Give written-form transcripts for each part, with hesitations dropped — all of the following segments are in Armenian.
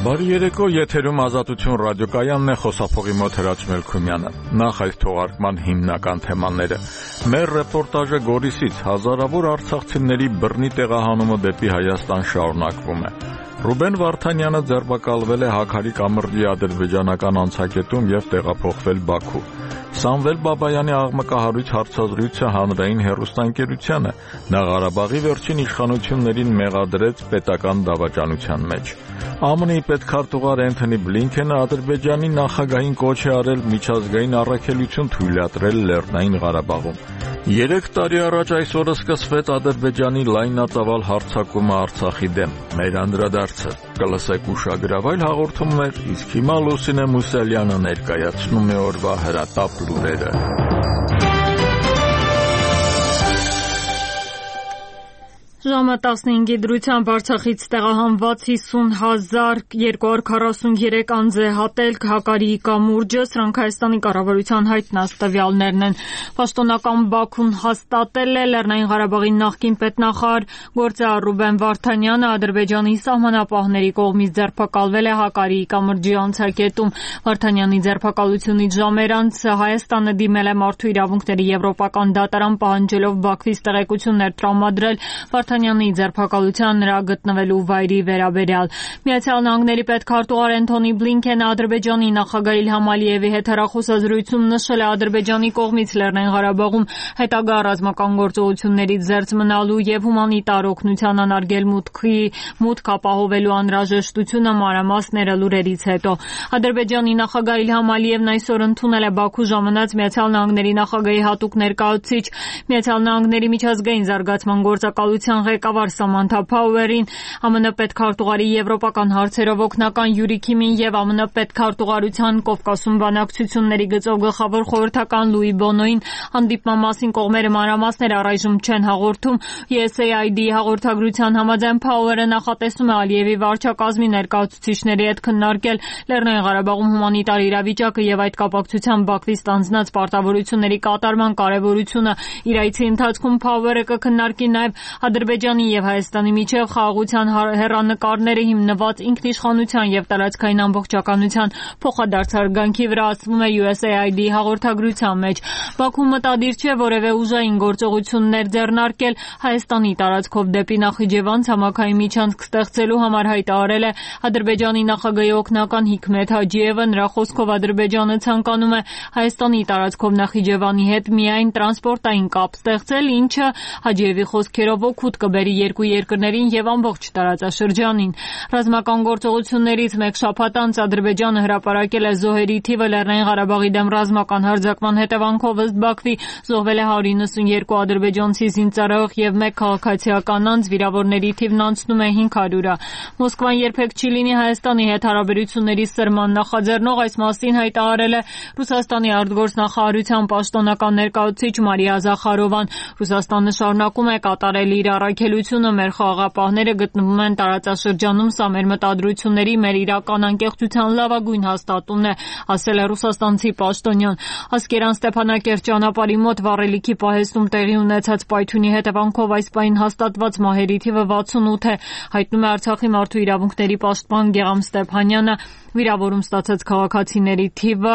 Բարի երեկո, եթերում Ազատություն ռադիոկայանն է, խոսափողի մոտ Հրաչ Մելքումյանը։ Նախ այս թողարկման հիմնական թեմաները։ Մեր ռեպորտաժը Գորիսից հազարավոր արցախցիների բռնի տեղահանումը դեպի Հայաստան շարունակվում է։ Ռուբեն Վարդանյանը ձերբակալվել է Հաքարի կամրջի ադրբեջանական անցակետում և տեղափոխվել Բաքու։ Սամվել Բաբայանի աղմկահարույց հարցազրույցը հանրային հեռուստաընկերությանը նա Ղարաբաղի վերջին իշխանություններին մեղադրեց պետական դավաճանության մեջ։ ԱՄՆ-ի պետքարտուղար Էնթոնի Բլինքենը Ադրբեջանի նախագահին կոչ է արել միջազգային առաքելություն թույլատրել Լեռնային Ղարաբաղում։ 3 տարի առաջ այսօրը սկսվեց Ադրբեջանի լայնածավալ հարձակումը Արցախի դեմ։ Մեր անդրադարձը կլսեք ուշագրավայր հաղորդումներ, իսկ հիմա Լուսինե Մուսալյանը ներկայացնում է օրվա հրատապ լուրերը։ Ժամը 15-ի դրությամբ Արցախից տեղահանված 50,243 անձ է հատել Հակարի կամուրջը, սրանք Հայաստանի կառավարության հայտնած տվյալներն են։ Պաշտոնական Բաքուն հաստատել է Լեռնային Ղարաբաղի նախկին պետնախարար գործարար Ռուբեն Վարդանյանը Ադրբեջանի սահմանապահների կողմից ձերբակալվել է Հակարի կամրջի անցակետում։ Վարդանյանի ձերբակալությունից ժամեր անց Հայաստանը դիմել է Մարդու իրավունքների եվրոպական դատարան պահանջելով Բաքվից տեղեկություններ տրամադրել Վարդանյանի ձերբակալության նրա գտնվելու վայրի վերաբերյալ։ Միացյալ Նահանգների պետքարտուղար Էնթոնի Բլինքենը Ադրբեջանի նախագահ Իլհամ Ալիևի հետ հեռախոսազրույցում նշել է Ադրբեջանի կողմից Լեռնային Ղարաբաղում հետագա ռազմական գործողություններից զերծ մնալու և հումանիտար օգնության անարգել մուտք ապահովելու անհրաժեշտությունը մանրամասները լուրերից հետո։ Ադրբեջանի նախագահ Իլհամ Ալիևն այսօր ընդունել է Բաքու ժամանած Միացյալ Նահանգների նախագահի հատուկ ներկայացուցիչ Միացյալ Նահանգների միջազգային զարգացման գործակալության ղեկավար Սամանթա Փաուերին, ԱՄՆ պետքարտուղարի եվրոպական հարցերով օգնական Յուրի Քիմին և ԱՄՆ պետքարտուղարության Կովկասում բանակցությունների գծով գլխավոր խորհրդական Լուի Բոնոին հանդիպման մասին կողմերը մանրամասներ առայժմ չեն հաղորդում։ USAID-ի հաղորդագրության համաձայն Փաուերը նախատեսում է Ալիևի վարչակազմի ներկայացուցիչների հետ քննարկել Լեռնային Ղարաբաղում հումանիտար իրավիճակը և այդ կապակցությամբ Բաքվից ստանձնած պարտավորությունների կատարման կարևորությունը։ Իր այցի ընթացքում Փաուերը կքննարկի նաև Ադրբեջանի և Հայաստանի միջև խաղաղության հեռանկարները հիմնված ինքնիշխանության և տարածքային ամբողջականության փոխադարձ հարգանքի վրա, ասվում է USAID-ի հաղորդագրության մեջ։ Բաքուն մտադիր չէ որևէ ուժային գործողություններ ձեռնարկել Հայաստանի տարածքով դեպի Նախիջևան ցամաքային միջանցք ստեղծելու համար, հայտարարել է Ադրբեջանի նախագահի օգնական Հիկմեթ Հաջիևը։ Նրա խոսքով Ադրբեջանը ցանկանում է Հայաստանի տարածքով Նախիջևանի հետ միայն տրանսպորտային կապ ստեղծել, ինչը Հաջիևի խոսքերով օգուտ կբերի երկու երկրներին և ամբողջ տարածաշրջանին։ Ռազմական գործողություններից մեկ շաբաթ անց Ադրբեջանը հրապարակել է զոհերի թիվը Լեռնային Ղարաբաղի դեմ ռազմական հարձակման հետևանքով ըստ Բաքվի զոհվել է 192 ադրբեջանցի զինծառայող և 1 քաղաքացիական անձ, վիրավորների թիվն անցնում է 500-ը։ Մոսկվան երբեք չի լինի Հայաստանի հետ հարաբերությունների սրման նախաձեռնող, այս մասին հայտարարել է Ռուսաստանի արտգործնախարարության պաշտոնական ներկայացուցիչ Մարիա Զախարովան։ Ռուսաստանը շարունակում է կատարել իր առաքելությունը, մեր խաղաղապահները գտնվում են տարածաշրջանում, սա մեր մտադրությունների, մեր իրական անկեղծության լավագույն հաստատումն է, ասել է ռուսաստանցի պաշտոնյան։ Ասկերան Ստեփանակերտ ճանապարհի մոտ վառելիքի պահեստում տեղի ունեցած պայթյունի հետևանքով այս պահին հաստատված մահերի թիվը 68 է, հայտնում է Արցախի մարդու իրավունքների պաշտպան Գեղամ Ստեփանյանը։ Վիրավորում ստացած քաղաքացիների թիվը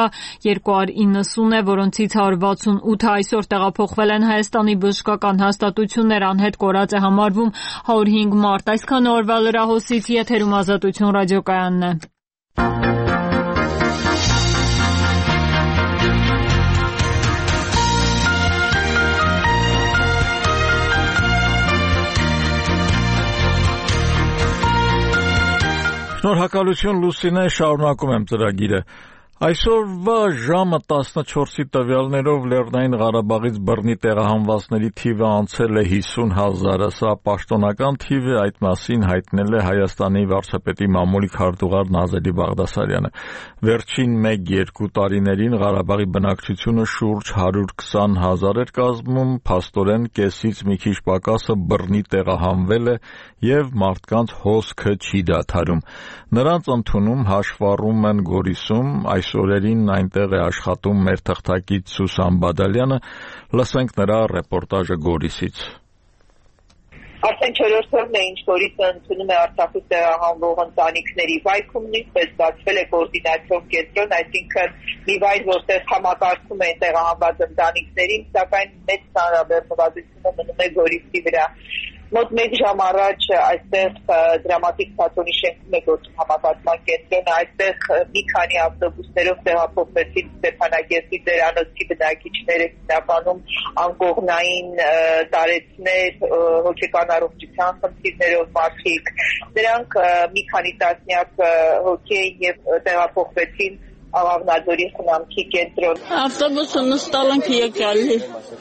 290 է, որոնցից 168-ը այսօր տեղափոխվել են Հայաստանի բժշկական հաստատություններ, անհետ կորած է համարվում 105 մարդ։ Այսքան օրվա լրահոսից, եթերում Ազատություն ռադիոկայանն է։ Շնորհակալություն Լուսինե, շարունակում եմ ծրագիրը։ Այսօրվա ժամը 14-ի տվյալներով Լեռնային Ղարաբաղից բռնի տեղահանվածների թիվը անցել է 50,000-ը, սա պաշտոնական թիվ է, այդ մասին հայտնել է Հայաստանի վարչապետի մամուլի քարտուղար Նազելի Բաղդասարյանը։ Վերջին 1-2 տարիներին Ղարաբաղի բնակչությունը շուրջ 120,000 էր կազմում, փաստորեն կեսից մի քիչ պակասը բռնի տեղահանվել է և մարդկանց հոսքը չի դադարում։ Նրանց ընդունում հաշվառում են Գորիսում, այս օրերին այնտեղ է աշխատում մեր թղթակից Սուսան Բադալյանը, լսենք նրա ռեպորտաժը Գորիսից։ Արդեն 4-րդն է, ինչ որից ընդունում է Արցախից տեղահանվող ընտանիքների վայքում, նույնպես բացվել է կոորդինացիոն կենտրոն, այսինքն մի վայր, որտեղ համակարգում են տեղահանված ընտանիքներին, սակայն մեծ ծանրաբեռնվածությունը մնում է Գորիսի վրա։ Մոտ 1 ժամ առաջ այստեղ դրամատիկ թատրոնի շենքում է գործում համակարգման կենտրոնը, այստեղ մի քանի ավտոբուսներով տեղափոխվեցին Ստեփանակերտի Ծերանոցի բնակիչները, հիմնականում անկողնային տարեցներ, հոգեկան առողջության խնդիրներով մարդիկ։ Նրանք մի քանի տասնյակ հոգի էին եւ տեղափոխվեցին Աղավնաձորի խնամքի կենտրոն։ Ավտոբուսը նստալ ենք եկալի։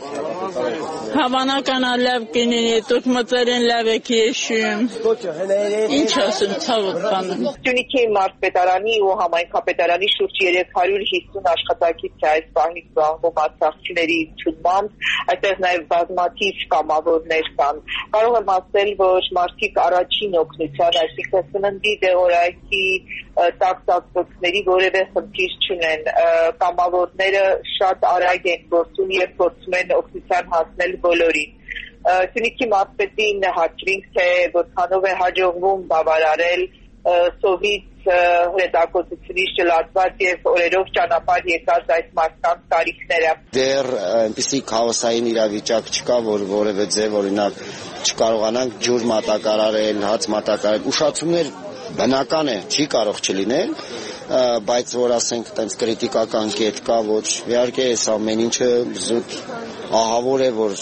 Հավանական լավ կինի, դուք մտերեն լավ եք եշում։ Ինչ ասեմ, ցավոք բանում։ Սյունիքի մարզպետարանի ու համայնքապետարանի շուրջ 350 աշխատակից է այս պահին զբաղվում արցախցիների ընդունմամբ, այդտեղ նաև բազմաթիվ կամավորներ կան։ Կարող եմ ասել, որ մարդիկ առաջին օգնության, այսինքն սննդի դեղորայքի տակտակների որևէ խնդիր չունեն, կամավորները շատ արագ են գործում եւ փորձում են օգնության հասնել բոլորին։ Սյունիքի մարզպետին հաշվինք, թե որքանով է հաջողվում բավարարել սովից հետաքրքրությունից ճլացված եւ օրերով ճանապարհ եկած այս մարդկանց տարիքները։ Դեռ այնպիսի քաոսային իրավիճակ չկա, որ որևէ ձև օրինակ չկարողանանք ջուր մատակարարել, հաց մատակարարել, ուշացումներ բնական է, չի կարող չլինել, բայց որ ասենք այդպես կրիտիկական կետ կա, ոչ, իհարկե այս ամեն ինչը զուտ ահավոր է, որ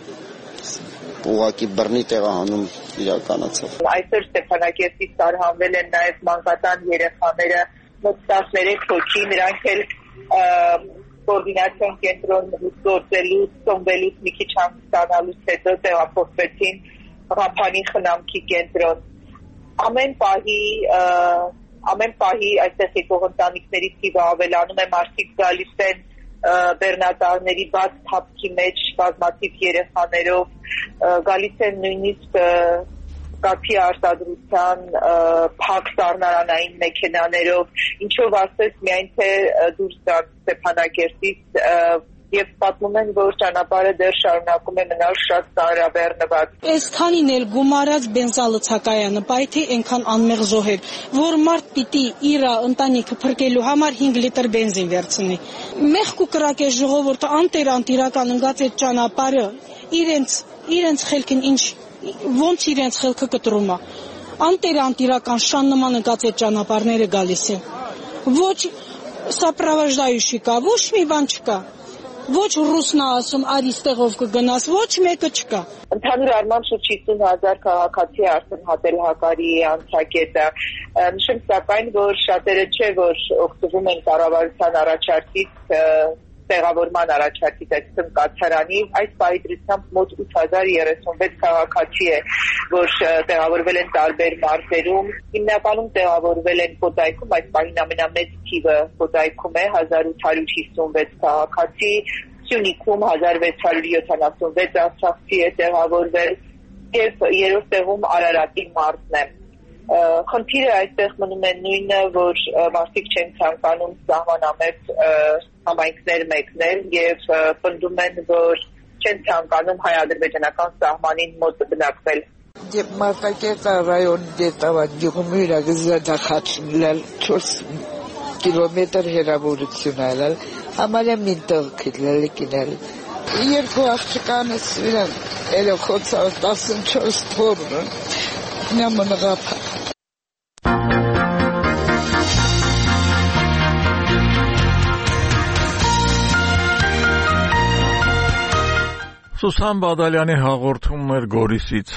ուղղակի բռնի տեղահանում իրականացավ։ Այսօր Ստեփանակերտից տարհանվել են նաև մանկատան երեխաները, մոտ 13 հոգի, նրանք էլ կոորդինացիոն կենտրոն գործելուց, ծնվելուց մի քիչ հանգստանալուց հետո տեղափոխվեցին Ղափանի խնամքի կենտրոն։ Ամեն պահի այստեղ եկող ընտանիքների թիվը ավելանում է, մարդիկ գալիս են բեռնատարների բաց թափքի մեջ բազմաթիվ երեխաներով, գալիս են նույնիսկ կաթի արտադրության փակ սառնարանային մեքենաներով, ինչով ասես միայն թե դուրս գան Ստեփանակերտից եւ պատմում են, որ ճանապարհը դեռ շարունակում է մնալ շատ ծանրաբեռնված։ Այսքանին էլ գումարած բենզալցակայանը, բայթե այնքան անմեղ զոհեր, որ մարդ պիտի իր ընտանիքը փրկելու համար 5 լիտր բենզին վերցնի։ Մեղք ու կրակ է ժողովուրդը անտերանտիրական ընկած այդ ճանապարհը, իրենց խելքին ինչ ոնց իրենց խելքը կտրում է։ Անտերանտիրական շան նման ընկած այդ ճանապարհները գալիս են։ Ոչ սապրավաժդայուշի կա, ոչ մի բան չկա։ Ոչ ռուսնա ասում արիստեղով կգնաս, ոչ մեկը չկա։ Ընդհանուր առմամբ շուրջ 50,000 քաղաքացի արդեն հատել հակարի անցակետը։ Նշեմ սակայն, որ շատերը չէ, որ օգտվում են կառավարության առաջարկից, տեղավորման առաջարկից, այսինքն կացարանի, այս պահի դրությամբ մոտ 8036 քաղաքացի է, որ տեղավորվել են տարբեր մարզերում, հիմնականում տեղավորվել են Կոտայքում, այս պահին ամենամեծ թիվը Կոտայքում է 1856 քաղաքացի, Սյունիքում 1676 արցախցի է տեղավորվել եւ երրորդ տեղում Արարատի մարզն է։ Խնդիրը այստեղ մնում է նույնը, որ մարդիկ չեն ցանկանում սահմանամետ համայնքներ մեկնել եւ պնդում են, որ չեն ցանկանում հայ-ադրբեջանական սահմանին մոտ բնակվել։ Деп Մարտակերտ ռայոն դետավան գյուղում իրագզադախացնել 4 կիլոմետր հեռավորություն այլալ համարյա մինտեղ քիլել կինել։ Երկու աղջկանս իրան երեխոցա 14 թորը նամնղապ Սուսան Բադալյանի հաղորդումն էր Գորիսից։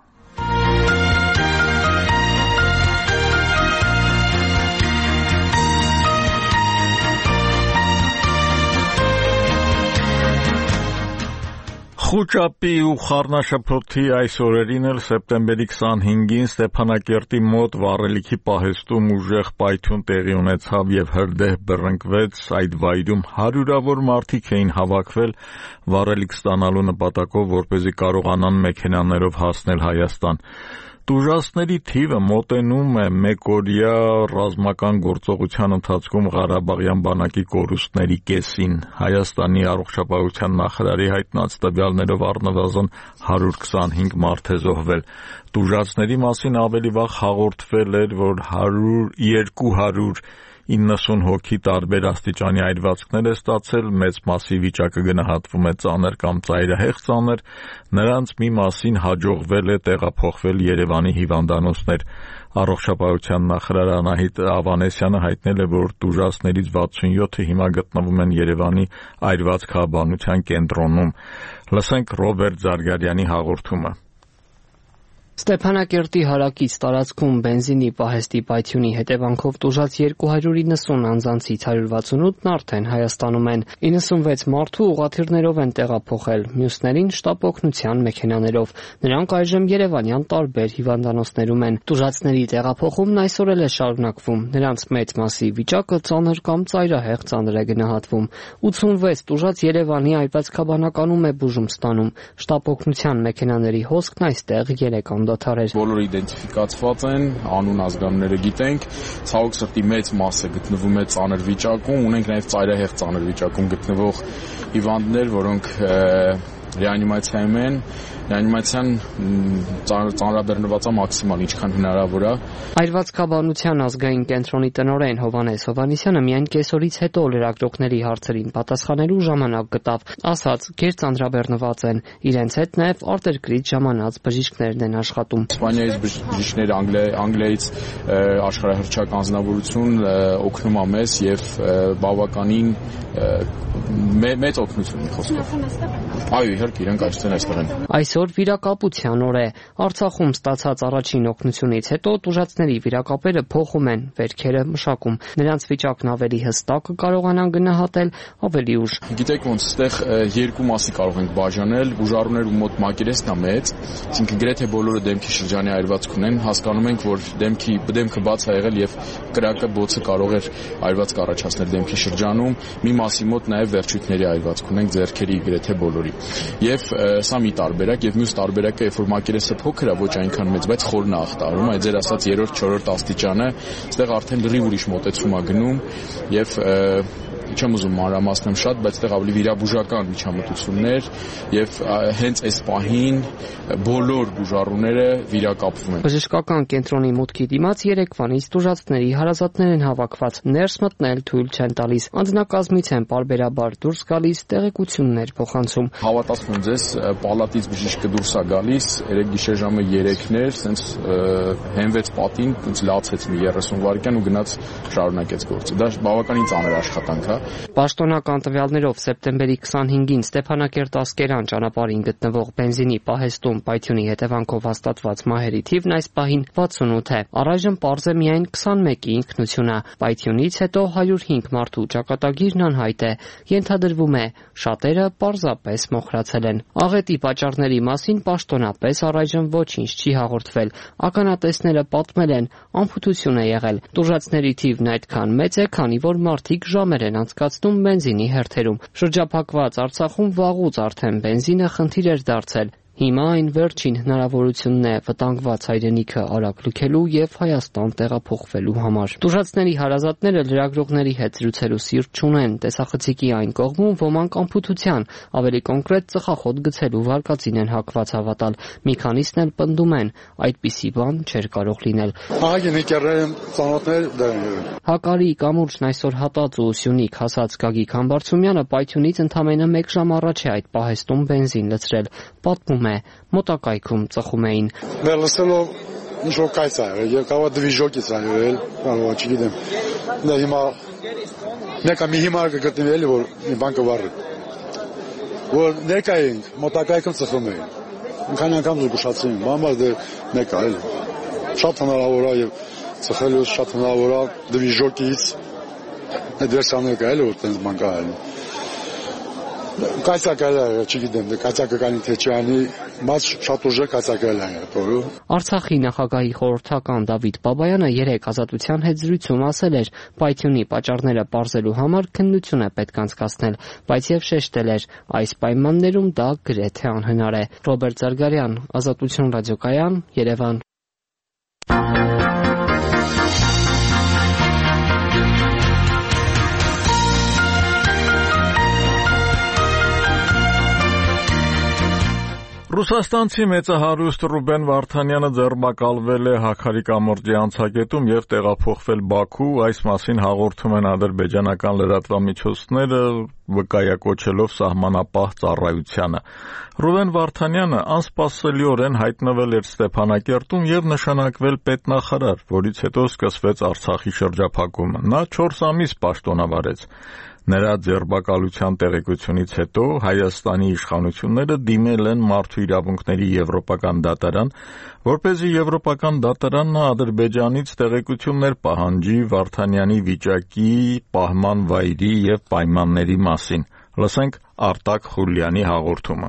Խուճապի ու խառնաշփոթի այս օրերին էլ սեպտեմբերի 25-ին Ստեփանակերտի մոտ վառելիքի պահեստում ուժեղ պայթյուն տեղի ունեցավ եւ հրդեհ բռնկվեց, այդ վայրում հարյուրավոր մարդիկ էին հավաքվել վառելիք ստանալու նպատակով, որպեսզի կարողանան մեքենաներով հասնել Հայաստան։ Տուժածների թիվը մոտենում է մեկօրյա ռազմական գործողության ընթացքում Ղարաբաղյան բանակի կորուստների կեսին։ Հայաստանի առողջապահության նախարարի հայտնած տվյալներով առնվազն 125 մարդ է զոհվել։ Տուժածների մասին ավելի վաղ հաղորդվել էր, որ 290 հոգի տարբեր աստիճանի այրվածքներ է ստացել, մեծ մասի վիճակը գնահատվում է ծանր կամ ծայրահեղ ծանր, նրանց մի մասին հաջողվել է տեղափոխվել Երևանի հիվանդանոցներ։ Առողջապահության նախարար Անահիտ Ավանեսյանը հայտնել է, որ տուժածներից 67-ը հիմա գտնվում են Երևանի այրվածքաբանության կենտրոնում։ Լսենք Ռոբերտ Զարգարյանի հաղորդումը։ Ստեփանակերտի հարակից տարածքում բենզինի պահեստի պայթյունի հետևանքով տուժած 290 անձանցից 168-ն արդեն Հայաստանում են։ 96 մարդու ուղղաթիռներով են տեղափոխել, մյուսներին շտապ օգնության մեքենաներով։ Նրանք այժմ երևանյան տարբեր հիվանդանոցներում են։ Տուժածների տեղափոխումն այսօր էլ է շարունակվում։ Նրանց մեծ մասի վիճակը ծանր կամ ծայրահեղ ծանր է գնահատվում։ 86 տուժած Երևանի այրվածքաբանականում է բուժում ստանում։ Շտապ օգնության մեքենաների հոսքն այստեղ 3 Բոլորը իդենտիֆիկացված են, անուն ազգանունները գիտենք, ցավոք սրտի մեծ մասը գտնվում է ծանր վիճակում, ունենք նաև ծայրահեղ ծանր վիճակում գտնվող հիվանդներ, որոնք ռեանիմացիայում են, ռեանիմացիան ծանրաբեռնված է մաքսիմալ, ինչքան հնարավոր է։ Այրվածքաբանության ազգային կենտրոնի տնօրեն Հովհաննես Հովհաննիսյանը միայն կեսօրից հետո լրագրողների հարցերին պատասխանելու ժամանակ գտավ, ասաց, գերծանրաբեռնված են, իրենց հետ նաև արտերկրից ժամանած բժիշկներն են աշխատում։ Իսպանիայից բժիշկներ, Անգլիայից աշխարհահռչակ անձնավորություն օգնում է մեզ եւ բավականին մեծ օգնություն խոսքով։ Այո, իհարկե, իրենք այստեղ են։ Այսօր վիրակապության օր է։ Արցախում ստացած առաջին օգնությունից հետո տուժածների վիրակապերը փոխում են, վերքերը մշակում։ Նրանց վիճակն ավելի հստակ կարողանան գնահատել ավելի ուշ։ Գիտեք ոնց, այստեղ երկու մասի կարող ենք բաժանել, բուժառուների մոտ մակերեսն է մեծ, այսինքն գրեթե բոլորը դեմքի շրջանի այրվածք ունեն, հասկանում ենք, որ դեմքը բաց է եղել եւ կրակը բոցը կարող էր այրվածք առաջացնել դեմքի շրջանում, մի մասի մոտ նաեւ վերջույթների այրվածք ունենք, ձեռքերի գրեթե բոլորի։ Եվ սա մի տարբերակ եւ մյուս տարբերակը, երբ որ մակերեսը փոքր է, ոչ այնքան մեծ, բայց խորն է ախտարում, այդ ձեր ասած 3-րդ, 4-րդ աստիճանը, այստեղ արդեն լրիվ ուրիշ մոտեցում է գնում եւ չեմ ուզում մանրամասնեմ շատ, բայց այդտեղ ավելի վիրաբուժական միջամտություններ եւ հենց այս պահին բոլոր բուժառուները վիրակապվում են։ Բժշկական կենտրոնի մուտքի դիմաց Երևանից տուժածների հարազատներ են հավաքված, ներս մտնել թույլ չեն տալիս, անձնակազմից են պարբերաբար դուրս գալիս, տեղեկություններ փոխանցում։ Հավատացնում եմ ձեզ, պալատից բժիշկը դուրս է գալիս, երեք գիշեր ժամը 3-ն էր, սենց հենվեց պատին, ինձ լացեց մի 30 վայրկյան ու գնաց շարունակեց գործը։ Դա բավականին ծանր աշխատանք է։ Պաշտոնական տվյալներով սեպտեմբերի 25-ին Ստեփանակերտ-Ասկերան ճանապարհին գտնվող բենզինի պահեստում պայթյունի հետևանքով հաստատված մահերի թիվն այս պահին 68 է։ Առայժմ պարզ է միայն 21-ի ինքնությունը։ Պայթյունից հետո 105 մարդու ճակատագիրն անհայտ է։ Ենթադրվում է, շատերը պարզապես մոխրացել են։ Աղետի պատճառների մասին պաշտոնապես առայժմ ոչինչ չի հաղորդվել։ Ականատեսները պատմել են, անփութություն է եղել։ Տուժածների թիվն այդքան մեծ է, քանի որ մարդիկ ժամեր են անցկացնում բենզինի հերթերում։ Շրջափակված Արցախում վաղուց արդեն բենզինը խնդիր էր դարձել։ Հիմա այն վերջին հնարավորությունն է վտանգված հայրենիքը արագ լքելու եւ Հայաստան տեղափոխվելու համար։ Տուժածների հարազատները լրագրողների հետ զրուցելու սիրտ չունեն, տեսախցիկի այն կողմում ոմանք ամփութության, ավելի կոնկրետ ծխախոտ գցելու վարկածին են հակված հավատալ։ Մի քանիսն էլ պնդում են, այդպիսի բան չէր կարող լինել։ Հակարի կամուրջն այսօր հատած ու Սյունիք հասած Գագիկ Համբարձումյանը պայթյունից ընդամենը 1 ժամ առաջ է այդ պահեստում բենզին լցրել։ Պատմում է, մոտակայքում ծխում էին։ Դեռ լսելով ինչ-որ կայց է եղել, եւ կարող դվիժոկից է եղել, կարող չգիտեմ։ Դա հիմա մեկը մի հիմար կգտնվի էլի, որ մի բան կվառի։ Որ ներկա էինք, մոտակայքում ծխում էին։ Ինքան անգամ զգուշացին, բամբար դե մեկը էլի։ Շատ հնարավոր է եւ ծխելու շատ հնարավոր է դվիժոկից։ Այդ վերսիաները կա էլի, որ տենց բան կա էլի։ Կայցակալը, չգիտեմ, կայցակալի թե չանի, բայց շատ ուժեղ կայցակալ է եղել։ Արցախի նախագահի խորհրդական Դավիթ Բաբայանը 3 Ազատության հետ զրույցում ասել էր, պայթյունի պատճառները պարզելու համար քննություն է պետք անցկացնել, բայց եւ շեշտել էր, այս պայմաններում դա գրեթե անհնար է։ Ռոբերտ Զարգարյան, Ազատություն ռադիոկայան, Երևան։ Ռուսաստանցի մեծահարուստ Ռուբեն Վարդանյանը ձերբակալվել է Հաքարի կամրջի անցակետում եւ տեղափոխվել Բաքու, այս մասին հաղորդում են ադրբեջանական լրատվամիջոցները, վկայակոչելով սահմանապահ ծառայությանը։ Ռուբեն Վարդանյանը անսպասելիորեն հայտնվել էր Ստեփանակերտում եւ նշանակվել պետնախարար, որից հետո սկսվեց Արցախի շրջափակումը։ Նա 4 ամիս պաշտոնավարեց։ Նրա ձերբակալության տեղեկությունից հետո Հայաստանի իշխանությունները դիմել են Մարդու իրավունքների եվրոպական դատարան, որպեսզի եվրոպական դատարանն Ադրբեջանից տեղեկություններ պահանջի Վարդանյանի վիճակի, պահման վայրի եւ պայմանների մասին։ Լսենք Արտակ Խուլյանի հաղորդումը։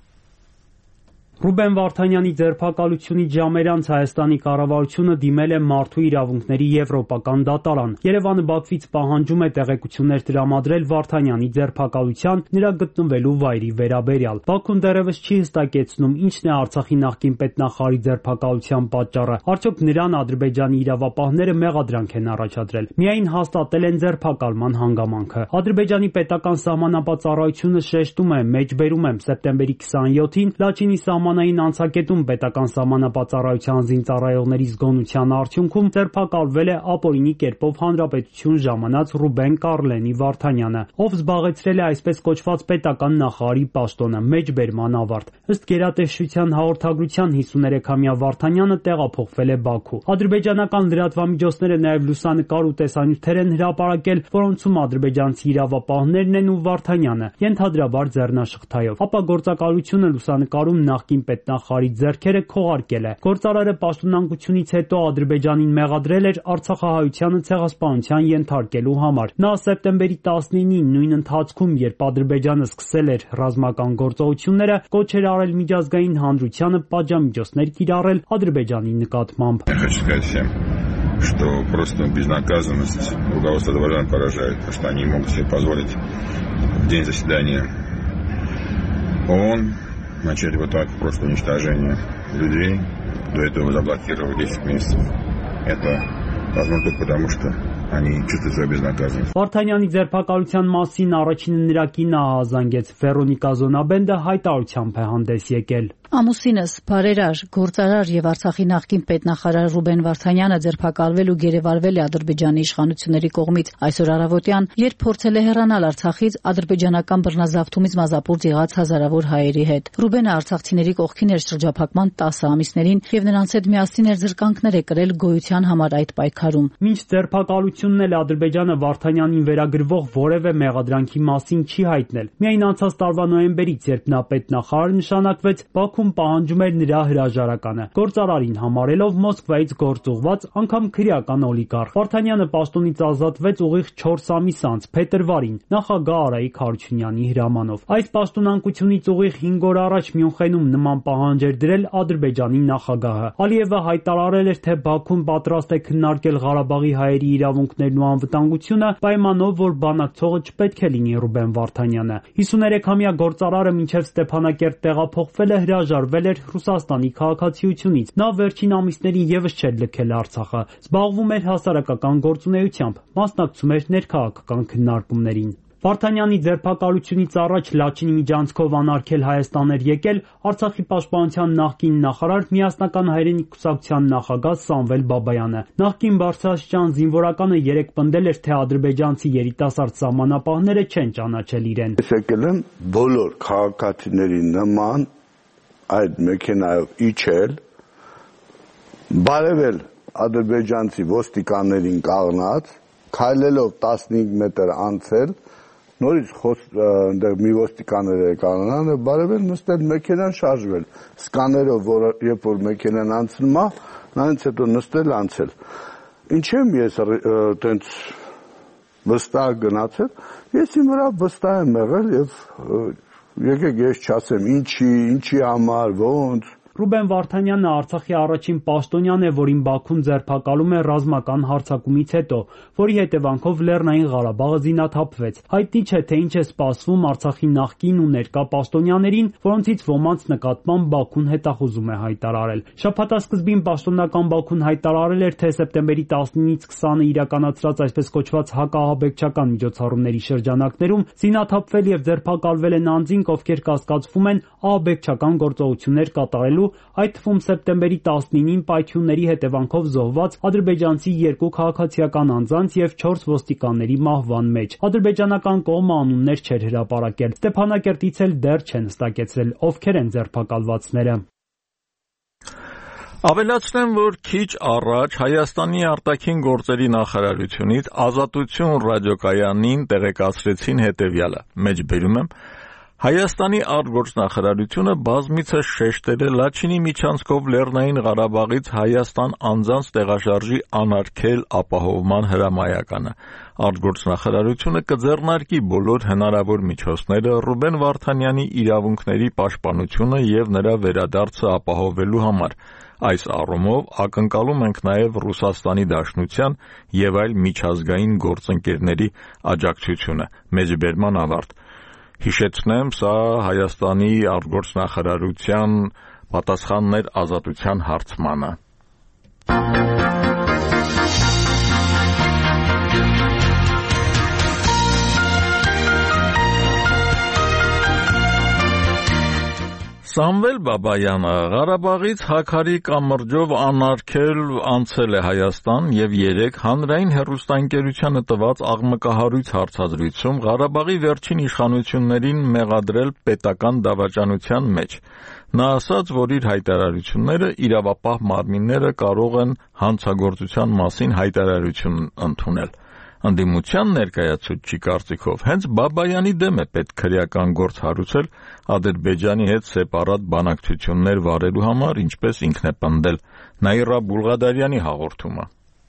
Ռուբեն Վարդանյանի ձերբակալությունից ժամեր անց Հայաստանի կառավարությունը դիմել է Մարդու իրավունքների եվրոպական դատարան։ Երևանը Բաքվից պահանջում է տեղեկություններ տրամադրել Վարդանյանի ձերբակալության, նրա գտնվելու վայրի վերաբերյալ։ Բաքուն դեռևս չի հստակեցնում ինչն է Արցախի նախկին պետնախարարի ձերբակալության պատճառը։ Արդյոք նրան Ադրբեջանի իրավապահները մեղադրանք են առաջադրել։ Միայն հաստատել են ձերբակալման հանգամանքը։ Ադրբեջանի պետական սահմանապահ ծառայությունը շեշտում է, մեջբերում եմ, սեպտեմբերի 27-ին Լաչինի սահմանային անցակետում պետական սահմանապահ ծառայության զինծառայողների զգոնության արդյունքում ձերբակալվել է ապօրինի կերպով հանրապետություն ժամանած Ռուբեն Կարլենի Վարդանյանը, ով զբաղեցրել է այսպես կոչված պետական նախարարի պաշտոնը, մեջբերման ավարտ։ Ըստ գերատեսչության հաղորդագրության 53-ամյա Վարդանյանը տեղափոխվել է Բաքու։ Ադրբեջանական լրատվամիջոցները նաև լուսանկար ու տեսանյութեր են հրապարակել, որոնցում ադրբեջանցի իրավապահներն են ու Վարդանյանը, ենթադրաբար ձեռնաշղթայով։ Ապա գործակալությունը լուսանկարում նախկին պետնախարարի ձեռքերը քողարկել է։ Գործարարը պաշտոնանկությունից հետո Ադրբեջանին մեղադրել էր արցախահայությանը ցեղասպանության ենթարկելու համար։ Նա սեպտեմբերի 19-ին նույն ընթացքում, երբ Ադրբեջանը սկսել էր ռազմական գործողությունները, կոչ էր արել միջազգային հանրությանը պատժամիջոցներ կիրառել Ադրբեջանի նկատմամբ։ Что просто безнаказанность руководства дворян поражает, потому что они могут себе позволить в день заседания ООН начать вот так просто уничтожение людей. До этого заблокировали 10 месяцев. Это возможно только потому, что они чувствуют себя безнаказанность. Վարդանյանի ձերբակալության մասին առաջինը նրա կինը ահազանգեց։ Վերոնիկա Զոնաբենդը հայտարարությամբ է հանդես եկել։ Ամուսինս, բարերար, գործարար եւ Արցախի նախկին պետնախարար Ռուբեն Վարդանյանը ձերբակալվել ու գերեվարվել է Ադրբեջանի իշխանությունների կողմից այսօր առավոտյան, երբ փորձել է հեռանալ Արցախից ադրբեջանական բռնազավթումից մազապուրդ եղած հազարավոր հայերի հետ։ Ռուբենը արցախցիների կողքին էր շրջափակման 10 ամիսներին եւ նրանց հետ միասին էր զրկանքներ է կրել գոյության համար այդ պայքարում։ Մինչ ձերբակալությունն էլ Ադրբեջանը Վարդանյանին վերագրվող որևէ մեղադրանքի մասին չի հայտնել։ Միայն անցած տարվա նոյեմբերից, երբ նա պետնախարար նշանակվեց, Բաքուն պահանջում էր նրա հրաժարականը, գործարարին համարելով Մոսկվայից գործուղված անգամ քրեական օլիգարխ։ Վարդանյանը պաշտոնից ազատվեց ուղիղ 4 ամիս անց, փետրվարին, նախագահ Արայիկ Հարությունյանի հրամանով։ Այս պաշտոնանկությունից ուղիղ 5 օր առաջ Մյունխենում նման պահանջ էր դրել Ադրբեջանի նախագահը։ Ալիևը հայտարարել էր, թե Բաքուն պատրաստ է քննարկել Ղարաբաղի հայերի իրավունքներն ու անվտանգությունը, պայմանով, որ բանակցողը չպետք է լինի Ռուբեն Վարդանյանը։ 53-ամյա գործարարը մինչև Ստեփանակերտ տեղափոխվել է, հրաժարվել էր Ռուսաստանի քաղաքացիությունից։ Նա վերջին ամիսներին եւս չէր լքել Արցախը, զբաղվում էր հասարակական գործունեությամբ, մասնակցում էր ներքաղաքական քննարկումներին։ Վարդանյանի ձերբակալությունից առաջ Լաչինի միջանցքով անարգել Հայաստան էր եկել Արցախի պաշտպանության նախկին նախարար Միասնական հայրենիք կուսակցության նախագահ Սամվել Բաբայանը։ Նախկին բարձրաստիճան զինվորականը երեկ պնդել էր, թե ադրբեջանցի երիտասարդ սահմանապահները չեն ճանաչել իրեն։ Եկել են բոլոր քաղաքացիների նման այդ մեքենայով իջել, բարևել ադրբեջանցի ոստիկաններին կանգնած, քայլելով 15 մետր անցել, նորից այնտեղ մի ոստիկաններ է կանգնան, բարևել, նստել մեքենան շարժվել, սկաներով, որ երբ որ մեքենան անցնում է, նրանից հետո նստել անցել։ Ինչ եմ ես այտենց վստահ գնացել, ես իմ վրա վստահ եմ եղել եւ եկեք ես չասեմ ինչի համար, ոնց, Ռուբեն Վարդանյանը Արցախի առաջին պաշտոնյան է, որին Բաքուն ձերբակալում է ռազմական հարձակումից հետո, որի հետևանքով Լեռնային Ղարաբաղը զինաթափվեց։ Հայտնի չէ, թե ինչ է սպասվում Արցախի նախկին ու ներկա պաշտոնյաներին, որոնցից ոմանց նկատմամբ Բաքուն հետախուզում է հայտարարել։ Շաբաթասկզբին պաշտոնական Բաքուն հայտարարել էր, թե սեպտեմբերի 19-ից 20-ը իրականացրած այսպես կոչված հակաահաբեկչական միջոցառումների շրջանակներում զինաթափվել եւ ձերբակալվել են անձինք, ովքեր կասկածվում են ահաբեկչական գործողություններ կատարելու, այդ թվում սեպտեմբերի 19-ին պայթյունների հետևանքով զոհված ադրբեջանցի 2 քաղաքացիական անձանց եւ 4 ոստիկանների մահվան մեջ։ Ադրբեջանական կողմը անուններ չէր հրապարակել։ Ստեփանակերտից էլ դեռ չեն հստակեցրել, ովքեր են ձերբակալվածները։ Ավելացնեմ, որ քիչ առաջ Հայաստանի արտաքին գործերի նախարարությունից Ազատություն ռադիոկայանին տեղեկացրեցին հետևյալը. մեջբերում եմ, Հայաստանի արտգործնախարարությունը բազմիցս շեշտել է Լաչինի միջանցքով Լեռնային Ղարաբաղից Հայաստան անձանց տեղաշարժի անարգել ապահովման հրամայականը։ Արտգործնախարարությունը կձեռնարկի բոլոր հնարավոր միջոցները Ռուբեն Վարդանյանի իրավունքների պաշտպանությունը եւ նրա վերադարձը ապահովելու համար։ Այս առումով ակնկալում ենք նաև Ռուսաստանի Դաշնության եւ այլ միջազգային գործընկերների աջակցությունը։ Մեջբերման ավարտ։ Հիշեցնեմ, սա Հայաստանի արտգործնախարարության պատասխանն էր Ազատության հարցմանը։ Սամվել Բաբայանը Ղարաբաղից հաքարի կամրջով անարգել անցել է Հայաստան եւ 3 հանրային հեռուստաընկերությանը տված աղմկահարույց հարցազրույցում Ղարաբաղի վերջին իշխանություններին մեղադրել պետական դավաճանության մեջ։ Նա ասաց, որ իր հայտարարությունները իրավապահ մարմինները կարող են հանցագործության մասին հայտարարություն ընդունել։ Ընդդիմության ներկայացուցչի կարծիքով հենց Բաբայանի դեմ է պետք քրեական գործ հարուցել Ադրբեջանի հետ սեպարատ բանակցություններ վարելու համար, ինչպես ինքն է պնդել Նաիրա Բուլղադարյանի հաղորդումը։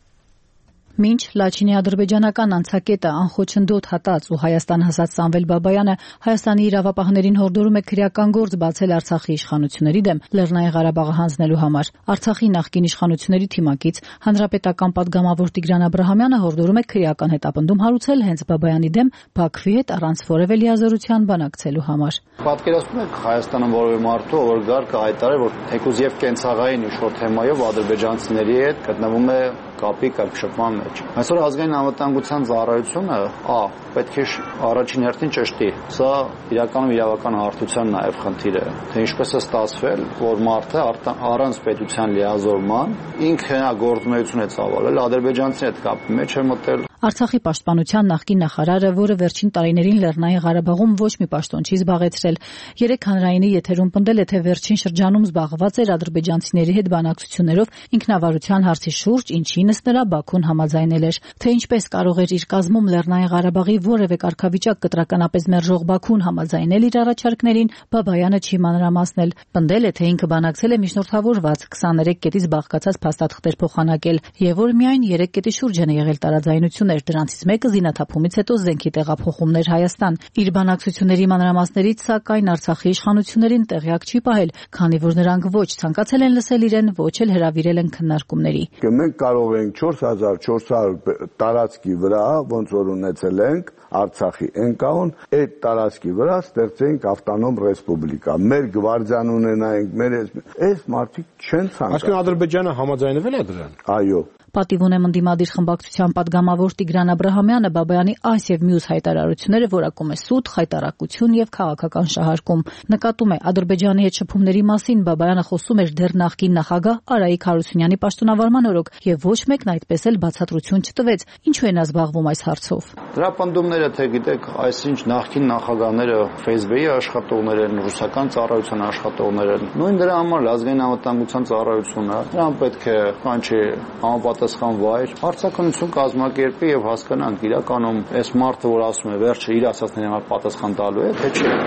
Մինչ Լաչինի ադրբեջանական անցակետը անխոչնդոտ հատած ու Հայաստան հասած Սամվել Բաբայանը Հայաստանի իրավապահներին հորդորում է քրեական գործ բացել Արցախի իշխանությունների դեմ Լեռնային Ղարաբաղը հանձնելու համար։ Արցախի նախկին իշխանությունների թիմակից հանրապետական պատգամավոր Տիգրան Աբրահամյանը հորդորում է քրեական հետապնդում հարուցել հենց Բաբայանի դեմ Բաքվի հետ առանց որևէ լիազորության բանակցելու համար։ Պատկերացնում եք Հայաստանում որևէ մարդու, որ գար կհայտարարի, որ թեկուզ եւ կենցաղային ինչ-որ թեմայով ադրբեջանցիների հետ գտնվում է կապի կարգշփման մեջ։ Այսօր ազգային անվտանգության ծառայությունը պետք է առաջին հերթին ճշտի։ Սա իրականում իրավական հարթության նաև խնդիր է, թե ինչպես է ստացվել, որ մարդը առանց պետության լիազորման ինքը գործունեություն է ծավալել, ադրբեջանցի հետ կապի մեջ է մտել։ Արցախի պաշտպանության նախկին նախարարը, որը վերջին տարիներին Լեռնային Ղարաբաղում ոչ մի պաշտոն չի զբաղեցրել, 3 հանրայինի եթերում պնդել է, թե վերջին շրջանում զբաղված էր ադրբեջանցիների հետ բանակցություններով ինքնավարության հարցի շուրջ, ինչինս նրա Բաքուն համաձայնել էր, թե ինչպես կարող էր իր կազմում Լեռնային Ղարաբաղի որևէ կարգավիճակ կտրականապես մերժող Բաքուն համաձայնել իր առաջարկներին, Բաբայանը չի մանրամասնել։ Պնդել է, թե ինքը բանակցել է միջնորդավորված 23 կետից բաղկացած փաստաթղթեր փոխանակել, եւ որ միայն 3 կետի շուրջ են եղել տարաձայնություններ, դրանցից մեկը զինաթափումից հետո զենքի տեղափոխումներ Հայաստան։ Իր բանակցությունների մանրամասներից, սակայն Արցախի իշխանություններին տեղյակ չի պահել, քանի որ նրանք ոչ ցանկացել են լսել իրեն, ոչ էլ հրավիրել են քննարկումների։ Մենք կարող ենք 4400 տարածքի վրա, ոնց որ ունեցել ենք Արցախի ընկաուն, այդ տարածքի վրա ստեղծենք ավտոնոմ ռեսպուբլիկա։ Մեր գվարդիան ունենայինք, մեր այս մարդիկ չեն ցանկանում։ Այսինքն Ադրբեջանը համաձայնվել է դրան։ Այո։ Պատիվ ունեմ ընդդիմադիր խմբակցության պատգամավոր Տիգրան Աբրահամյանը Բաբայանի այս եւ մյուս հայտարարությունները որակում է սուտ, խայտարակություն եւ քաղաքական շահարկում։ Նկատում է Ադրբեջանի հետ շփումների մասին Բաբայանը խոսում էր դեռ նախկին նախագահ Արայիկ Հարությունյանի պաշտոնավարման օրոք եւ ոչ մեկն այդպես էլ բացատրություն չտվեց։ Ինչու են զբաղվում այս հարցով։ Դրա պնդումները, թե գիտեք, այսինչ նախկին նախագահները Facebook-ի աշխատողներ են, ռուսական ծառայության աշխատողներ են։ Նույն դրա համար ազգային անվտանգության ծառայությունը նրան պետք է կանչի համապատասխան վայր, հարցականություն կազմակերպի եւ հասկանանք իրականում այս մարդը, որ ասում է վերջը իր ասածների համար պատասխան տալու է, թե չէ։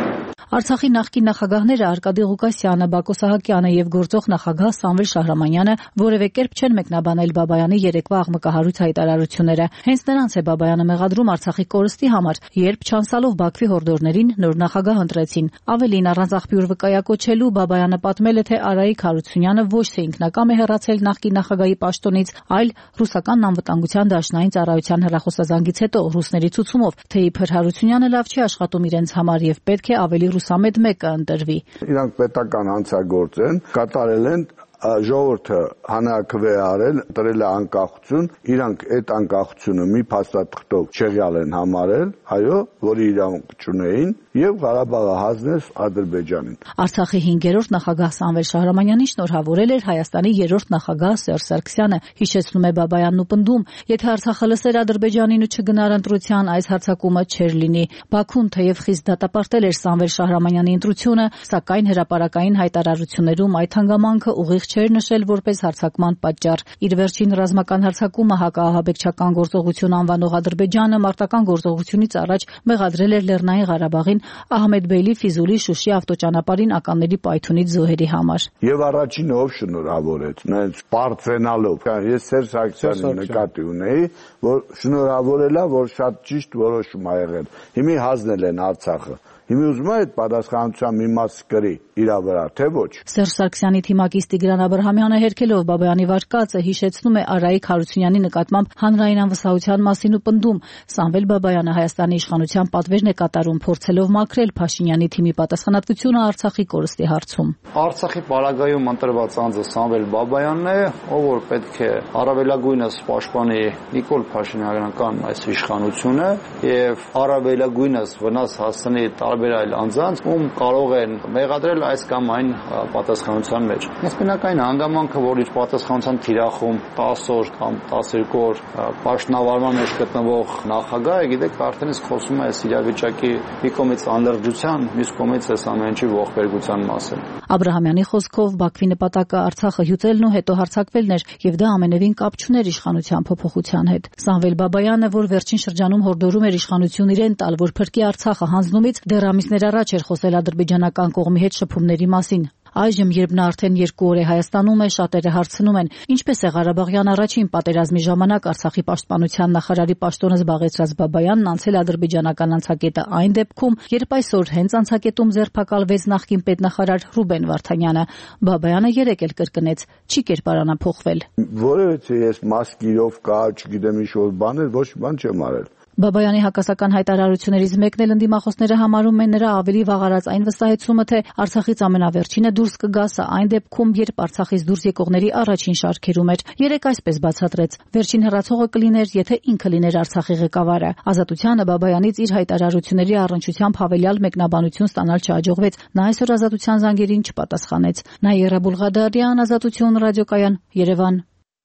Արցախի նախկին նախագահները Արկադի Ղուկասյանը, Բակո Սահակյանը եւ գործող նախագահ Սամվել Շահրամանյանը որևէ կերպ չեն մեկնաբանել Բաբայանի երեկվա աղմկահարույց հայտարարությունները։ Հենց նրանց է Բաբայանը մեղադրում Արցախի կորստի համար, երբ չանցալով Բաքվի հորդորներին նոր նախագահ ընտրեցին։ Ավելին, առանց աղբյուր վկայակոչելու Բաբայանը պատմել է, թե Արայիկ Հարությունյանը ոչ թե ինքնակամ է հեռացել նախկին նախագահի պաշտոնից, այլ ռուսական անվտանգության դաշնային ծառայության հեռախոսազանգից հետո ռուսների ցուցումով, թե իբր Հարությունյանը լավ չի աշխատում իրենց համար եւ պետք է ավելի ռուսամետ մեկը ընտրվի։ Իրանք պետական հանցագործ են, կատարել են ժողովուրդը հանրաքվե արել, տրել է անկախություն, իրանք այդ անկախությունը մի փաստաթղթով չեղյալ են համարել, այո, որի իրավունք չունեին եւ Ղարաբաղը հանձնեց Ադրբեջանին։ Արցախի 5-րդ նախագահ Սամվել Շահրամանյանին շնորհավորել էր Հայաստանի 3-րդ նախագահ Սերժ Սարգսյանը, հիշեցնում է Բաբայանն ու պնդում, եթե Արցախը լսեր Ադրբեջանին ու չգնար ընտրության, այս հարձակումը չէր լինի։ Բաքուն թեև խիստ դատապարտել էր Սամվել Շահրամանյանի ընտրությունը, սակայն հրապարակային հայտարարություններում այդ հանգամանքը ուղիղ չէր նշել որպես հարձակման պատճառ։ Իր վերջին ռազմական հարձակումը հակաահաբեկչական գործողություն անվանող Ադրբեջանը մարտական գործողությունից առաջ մեղադրել էր Լեռնային Ղարաբաղին Ահմեդբեյլի, Ֆիզուլի, Շուշի ավտոճանապարհին ականների պայթյունից զոհերի համար։ Եվ առաջինը ով շնորհավորեց, նայած բարձրենալով։ Ես Սերժ Սարգսյանի նկատի ունեի, որ շնորհավորելա, որ շատ ճիշտ որոշում ա եղել։ Հիմի հանձնել են Արցախը։ Հիմի ուզում է այդ պատասխանատվության մի մաս կրի իր վրա, թե ոչ։ Սերժ Սարգսյանի թիմակից Տիգրան Աբրահամյանը հերքելով Բաբայանի վարկածը հիշեցնում է Արայիկ Հարությունյանի նկատմամբ հանրային անվստահության մասին ու պնդում, Սամվել Բաբայանը Հայաստանի իշխանության պատվերն է կատարում, փորձելով մաքրել Փաշինյանի թիմի պատասխանատվությունը Արցախի կորստի հարցում։ Արցախի պարագայում ընտրված անձը Սամվել Բաբայանն է, ով որ պետք է առավելագույնս պաշտպանի Նիկոլ Փաշինյանական այս իշխանությունը եւ առավելագույնս վնաս հասցնի տարբեր այլ անձանց, ում կարող են մեղադրել այս կամ այն պատասխանության մեջ։ Այս բնակային հանգամանքը, որ իր պատասխանության թիրախում 10 օր կամ 12 օր պաշտոնավարման մեջ գտնվող նախագահը, գիտեք, արդեն իսկ խոսում է այս իրավիճակի մի կողմից անլրջության, մյուս կողմից այս ամեն ինչի ողբերգության մասին։ Աբրահամյանի խոսքով Բաքվի նպատակը Արցախը հյուծելն ու հետո հարձակվելն էր, եւ դա ամենևին կապ չուներ իշխանության փոփոխության հետ։ Սամվել Բաբայանը, որ վերջին շրջանում հորդորում էր իշխանություն իրեն տալ, որ փրկի Արցախը հանձնումից, դեռ ամիսներ առաջ էր խոսել ադրբեջանական կողմի հետ շփումների մասին։ Այժմ, երբ նա արդեն 2 օր է Հայաստանում է, շատերը հարցնում են, ինչպես է Ղարաբաղյան առաջին պատերազմի ժամանակ Արցախի պաշտպանության նախարարի պաշտոնը զբաղեցրած Բաբայանն անցել ադրբեջանական անցակետը այն դեպքում, երբ այսօր հենց անցակետում ձերբակալվեց նախկին պետնախարար Ռուբեն Վարդանյանը։ Բաբայանը 3 էլ կրկնեց, չի կերպարանափոխվել։ Որովհետեւ ես մասկիրով կա, չգիտեմ ինչ-որ բաներ, ոչ բան չեմ արել։ Բաբայանի հակասական հայտարարություններից մեկն էլ ընդդիմախոսները համարում են նրա ավելի վաղարած այն վստահեցումը, թե Արցախից ամենավերջինը դուրս կգա սա այն դեպքում, երբ Արցախից դուրս եկողների առաջին շարքերում էր։ Երեք այսպես բացատրեց. վերջին հեռացողը կլիներ, եթե ինքը լիներ Արցախի ղեկավարը։ Ազատությանը Բաբայանից իր հայտարարությունների առնչությամբ հավելյալ մեկնաբանություն ստանալ չհաջողվեց։ Նա այսօր Ազատության զանգերին չպատասխանեց։ Նաիրա Բուլղադարյան, Ազատություն ռադիոկայան, Երևան։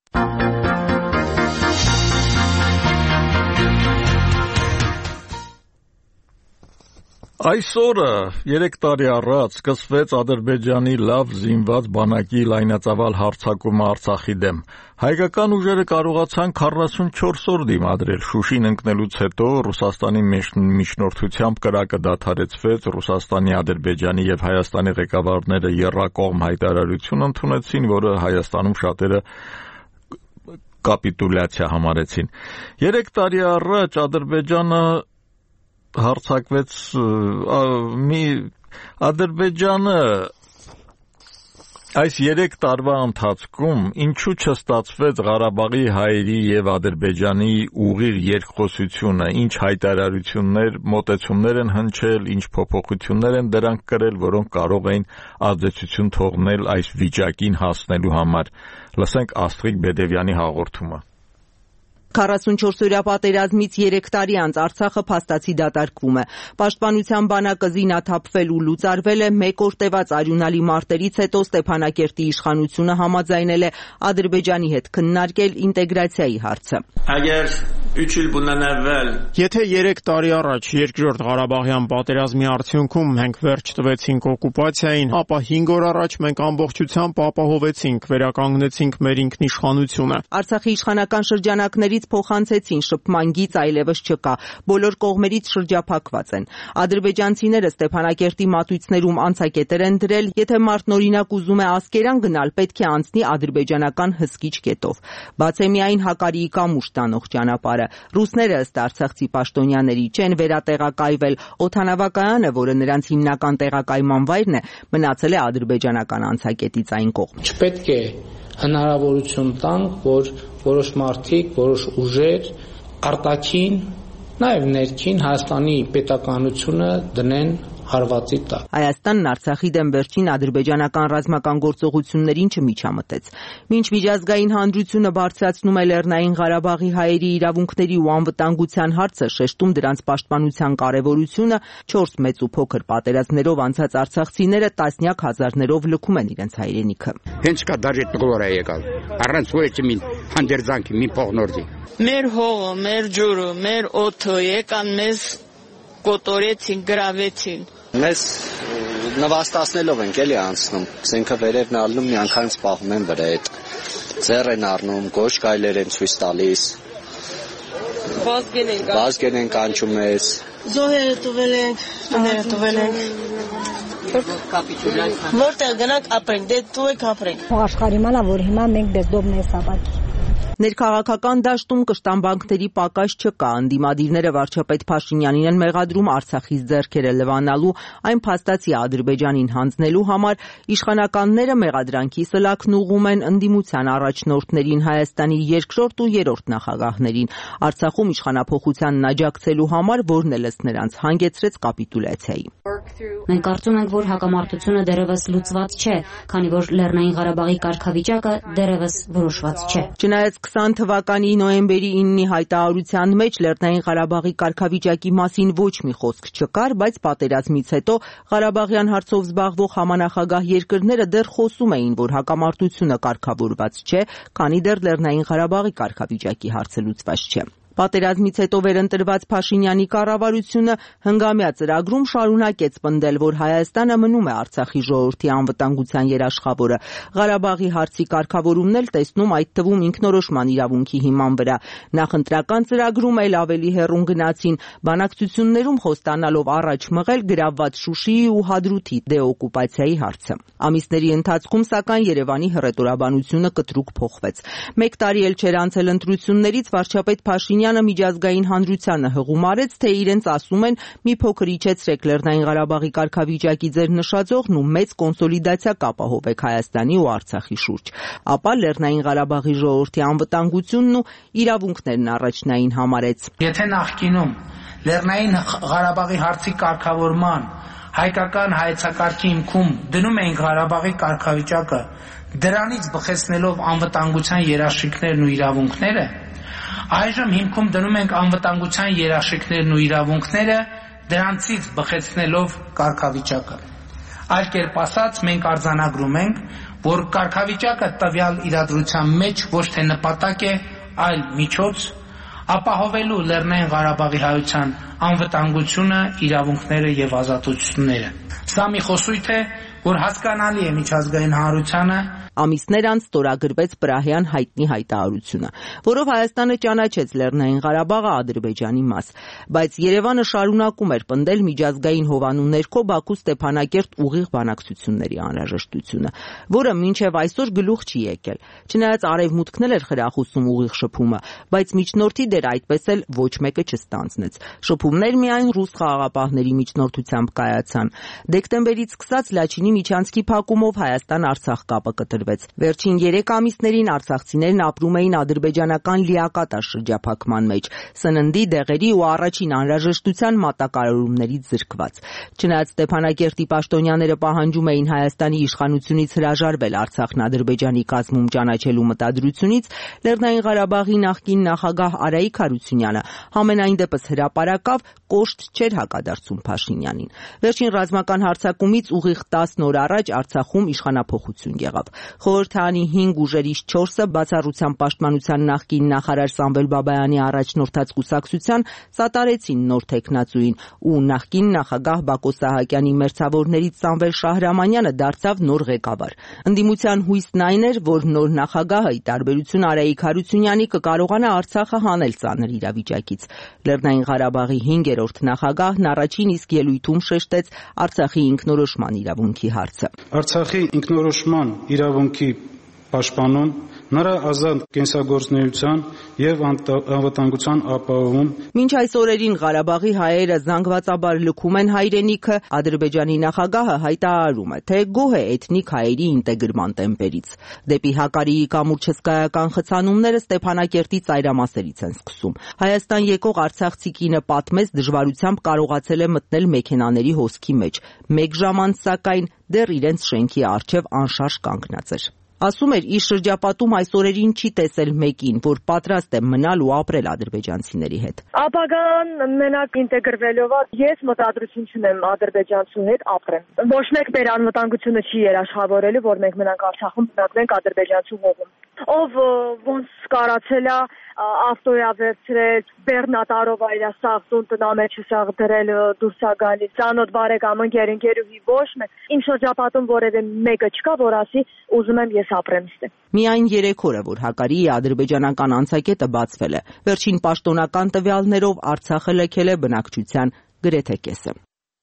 Այս օրը 3 տարի առաջ սկսվեց Ադրբեջանի լավ զինված բանակի լայնածավալ հարձակումը Արցախի դեմ։ Հայկական ուժերը կարողացան 44 օր դիմադրել։ Շուշին ընկնելուց հետո Ռուսաստանի միջնորդությամբ կրակը դադարեցվեց, Ռուսաստանի, Ադրբեջանի եւ Հայաստանի ղեկավարները եռակողմ հայտարարություն ընդունեցին, որը Հայաստանում շատերը կապիտուլյացիա համարեցին։ 3 տարի առաջ Ադրբեջանը հարձակվեց Ադրբեջանը այս 3 տարվա ընթացքում ինչու չստացվեց Ղարաբաղի հայերի եւ Ադրբեջանի ուղիղ երկխոսությունը, ինչ հայտարարություններ, մոտեցումներ են հնչել, ինչ փոփոխություններ են դրանք կրել, որոնք կարող էին ազդեցություն թողնել այս վիճակին հասնելու համար։ Լսենք Աստղիկ Բեդևյանի հաղորդումը։ 44-օրյա պատերազմից 3 տարի անց Արցախը փաստացի դատարկվում է։ Պաշտպանության բանակը զինաթափվել ու լուծարվել է, 1 օր տևած արյունալի մարտերից հետո Ստեփանակերտի իշխանությունը համաձայնել է Ադրբեջանի հետ քննարկել ինտեգրացիայի հարցը։ Եթե 3 տարի առաջ երկրորդ Ղարաբաղյան պատերազմի արդյունքում մենք վերջ տվեցինք օկուպացիային, ապա 5 օր առաջ մենք ամբողջությամբ ապահովեցինք, վերականգնեցինք մեր ինքնիշխանությունը։ Արցախի իշխանական շրջանակների կողմից փոխանցեցին, շփման գիծ այլևս չկա, բոլոր կողմերից շրջափակված են։ Ադրբեջանցիները Ստեփանակերտի մատույցներում անցակետեր են դրել, եթե մարդն օրինակ ուզում է Ասկերան գնալ, պետք է անցնի ադրբեջանական հսկիչ կետով։ Բաց է միայն Հակարիի կամուշ տանող ճանապարհը։ Ռուսները ըստ արցախցի պաշտոնյաների չեն վերատեղակայվել, օդանավակայանը, որը նրանց հիմնական տեղակայման վայրն է, մնացել է ադրբեջանական անցակետից այն կողմ։ Չպետք է հնարավորություն տանք, որ որոշ մարդիկ, որոշ ուժեր արտաքին, նաև ներքին Հայաստանի պետականությունը դնեն հարվածի տակ։ Հայաստանն Արցախի դեմ վերջին ադրբեջանական ռազմական գործողություններին չմիջամտեց։ Մինչ միջազգային հանրությունը բարձրացնում է Լեռնային Ղարաբաղի հայերի իրավունքների ու անվտանգության հարցը, շեշտում դրանց պաշտպանության կարևորությունը, 4 մեծ ու փոքր պատերազմներով անցած արցախցիները տասնյակ հազարներով լքում են իրենց հայրենիքը։ Հենց կա դաժե տղոր է եկալ։ Առանց ոչինչ մի հանդերձանքի, մի փողնորձի։ Մեր հողը, մեր ջուրը, մեր օդը եկան մեզ կոտորեցին, գրավեցին։ Մեզ նվաստացնելով ենք էլի անցնում, զենքը վերևն ալնում, միանգամից պահում են վրա հետ, ձեռ են առնում, գոշ գայլեր են ցույց տալիս, վազգեն են կանչում մեզ, զոհերը տվել ենք, տները տվել ենք, որտեղ գնանք ապրենք, դե տուեք ապրենք։ Աշխարհի մանա, որ հիմա մենք դեզդոբ մեզ սապակի։ Ներքաղաքական դաշտում կշտամբանքների պակաս չկա, ընդդիմադիրները վարչապետ Փաշինյանին են մեղադրում Արցախից ձեռքերը լվանալու, այն փաստացի Ադրբեջանին հանձնելու համար, իշխանականները մեղադրանքի սլաքն ուղղում են ընդդիմության առաջնորդներին, Հայաստանի երկրորդ ու երրորդ նախագահներին, Արցախում իշխանափոխությանն աջակցելու համար, որն էլ ըստ նրանց հանգեցրեց կապիտուլյացիայի։ Մենք կարծում ենք, որ հակամարտությունը դեռևս լուծված չէ, քանի որ Լեռնային Ղարաբաղի կարգավիճակը դեռևս որոշված չէ։ Չնայած 20 թվականի նոյեմբերի 9-ի հայտարարության մեջ Լեռնային Ղարաբաղի կարգավիճակի մասին ոչ մի խոսք չկար, բայց պատերազմից հետո Ղարաբաղյան հարցով զբաղվող համանախագահ երկրները դեռ խոսում էին, որ հակամարտությունը կարգավորված չէ, քանի դեռ Լեռնային Ղարաբաղի կարգավիճակի հարցը լուծված չէ։ Պատերազմից հետո վերընտրված Փաշինյանի կառավարությունը հնգամյա ծրագրում շարունակեց պնդել, որ Հայաստանը մնում է Արցախի ժողովրդի անվտանգության երաշխավորը։ Ղարաբաղի հարցի կարգավորումն էլ տեսնում այդ թվում ինքնորոշման իրավունքի հիման վրա։ Նախընտրական ծրագրում էլ ավելի հեռուն գնացին, բանակցություններում խոստանալով առաջ մղել գրավված Շուշիի ու Հադրութի դեօկուպացիայի հարցը։ Ամիսների ընթացքում սակայն Երևանի հռետորաբանությունը կտրուկ փոխվեց։ Մեկ տարի էլ չէր անցել ընտրություններից, վարչապետ Փաշինյանը միջազգային հանրությանը հղում արեց, թե իրենց ասում են մի փոքր իջեցրեք Լեռնային Ղարաբաղի կարգավիճակի ձեր նշաձողն ու մեծ կոնսոլիդացիա կապահովեք Հայաստանի ու Արցախի շուրջ։ Ապա Լեռնային Ղարաբաղի ժողովրդի անվտանգությունն ու իրավունքներն առաջնային համարեց։ Եթե նախկինում Լեռնային Ղարաբաղի հարցի կարգավորման հայկական հայեցակարգի հիմքում դնում էին Ղարաբաղի կարգավիճակը, դրանից բխեցնելով անվտանգության երաշխիքներն ու իրավունքները, այժմ հիմքում դնում ենք անվտանգության երաշխիքներն ու իրավունքները, դրանցից բխեցնելով կարգավիճակը։ Այլ կերպ ասած, մենք արձանագրում ենք, որ կարգավիճակը տվյալ իրադրության մեջ ոչ թե նպատակ է, այլ միջոց ապահովելու Լեռնային Ղարաբաղի հայության անվտանգությունը, իրավունքները եւ ազատությունները։ Սա մի խոսույթ է, որ հասկանալի է միջազգային հանրությանը։ Ամիսներ անց ստորագրվեց Պրահյան հայտնի հայտարարությունը, որով Հայաստանը ճանաչեց Լեռնային Ղարաբաղը Ադրբեջանի մաս, բայց Երևանը շարունակում էր պնդել միջազգային հովանու ներքո Բաքու Ստեփանակերտ ուղիղ բանակցությունների անհրաժեշտությունը, որը մինչև այսօր գլուխ չի եկել։ Չնայած Արևմուտքն էլ էր խրախուսում ուղիղ շփումը, բայց միջնորդի դեր այդպես էլ ոչ մեկը չստանձնեց։ Շփումներ միայն ռուս խաղաղապահների միջնորդությամբ կայացան։ Դեկտեմբերից սկսած Լաչինի միջանցքի փակումով Հայաստան-Արցախ կապը կտրվեց։ Վերջին 3 ամիսներին արցախցիներն ապրում էին ադրբեջանական լիակատար շրջափակման մեջ, սննդի, դեղերի ու առաջին անհրաժեշտության մատակարարումներից զրկված։ Չնայած Ստեփանակերտի պաշտոնյաները պահանջում էին Հայաստանի իշխանությունից հրաժարվել Արցախն Ադրբեջանի կազմում ճանաչելու մտադրությունից, Լեռնային Ղարաբաղի նախկին նախագահ Արայիկ Հարությունյանը համենայն դեպս հրապարակավ կոշտ չէր հակադարձում Փաշինյանին։ Վերջին ռազմական հարձակումից ուղիղ 10 օր առաջ Արցախում իշխանափոխություն եղավ։ Խորհրդարանի 5 ուժերից 4-ը բացառությամբ պաշտպանության նախկին նախարար Սամվել Բաբայանի առաջնորդած կուսակցության սատարեցին նոր թեկնածուին ու նախկին նախագահ Բակո Սահակյանի մերձավորներից Սամվել Շահրամանյանը դարձավ նոր ղեկավար։ Ընդդիմության հույսն այն էր, որ նոր նախագահը ի տարբերություն Արայիկ Հարությունյանի կկարողանա Արցախը հանել ծանր իրավիճակից։ Լեռնային Ղարաբաղի 5-րդ նախագահն առաջին իսկ ելույթում շեշտեց Արցախի ինքնորոշման իրավունքի հարցը։ Արցախի ինքնորոշման իրավունքի պաշտպանում, նրա ազատ կենսագործունեության և անվտանգության ապահովում։ Մինչ այս օրերին Ղարաբաղի հայերը զանգվածաբար լքում են հայրենիքը, Ադրբեջանի նախագահը հայտարարում է, թե գոհ է էթնիկ հայերի ինտեգրման տեմպերից։ Դեպի Հակարիի կամուրջ հսկայական խցանումները Ստեփանակերտի ծայրամասերից են սկսում։ Հայաստան եկող արցախցի կինը պատմեց դժվարությամբ կարողացել է մտնել մեքենաների հոսքի մեջ։ 1 ժամ անց սակայն դեռ իրենց շենքի առջև անշարժ կանգնած էր։ Ասում էր, իր շրջապատում այս օրերին չի տեսել մեկին, որ պատրաստ է մնալ ու ապրել ադրբեջանցիների հետ։ Ապագան մենակ ինտեգրվելով ես մտադրություն չունեմ ադրբեջանցու հետ ապրեմ։ Ոչ մեկ մեր անվտանգությունը չի երաշխավորելու, որ մենք մնանք Արցախում, մնանք ադրբեջանցու հողում։ Ով ոնց կարացել է ավտոյա վերցրել, բեռնատարով այլ սաղտուն տնամեջը սաղ դրել դուրս է գալիս, ծանոթ բարեկամ ընկերուհի ոչ մեկ։ Իմ շրջապատում որևէ մեկը չկա, որ ասի ուզում եմ ես ապրեմ ստե։ Միայն 3 օր է, որ Հակարիի ադրբեջանական անցակետը բացվել է։ Վերջին պաշտոնական տվյալներով Արցախը լքել է բնակչության գրեթե կեսը։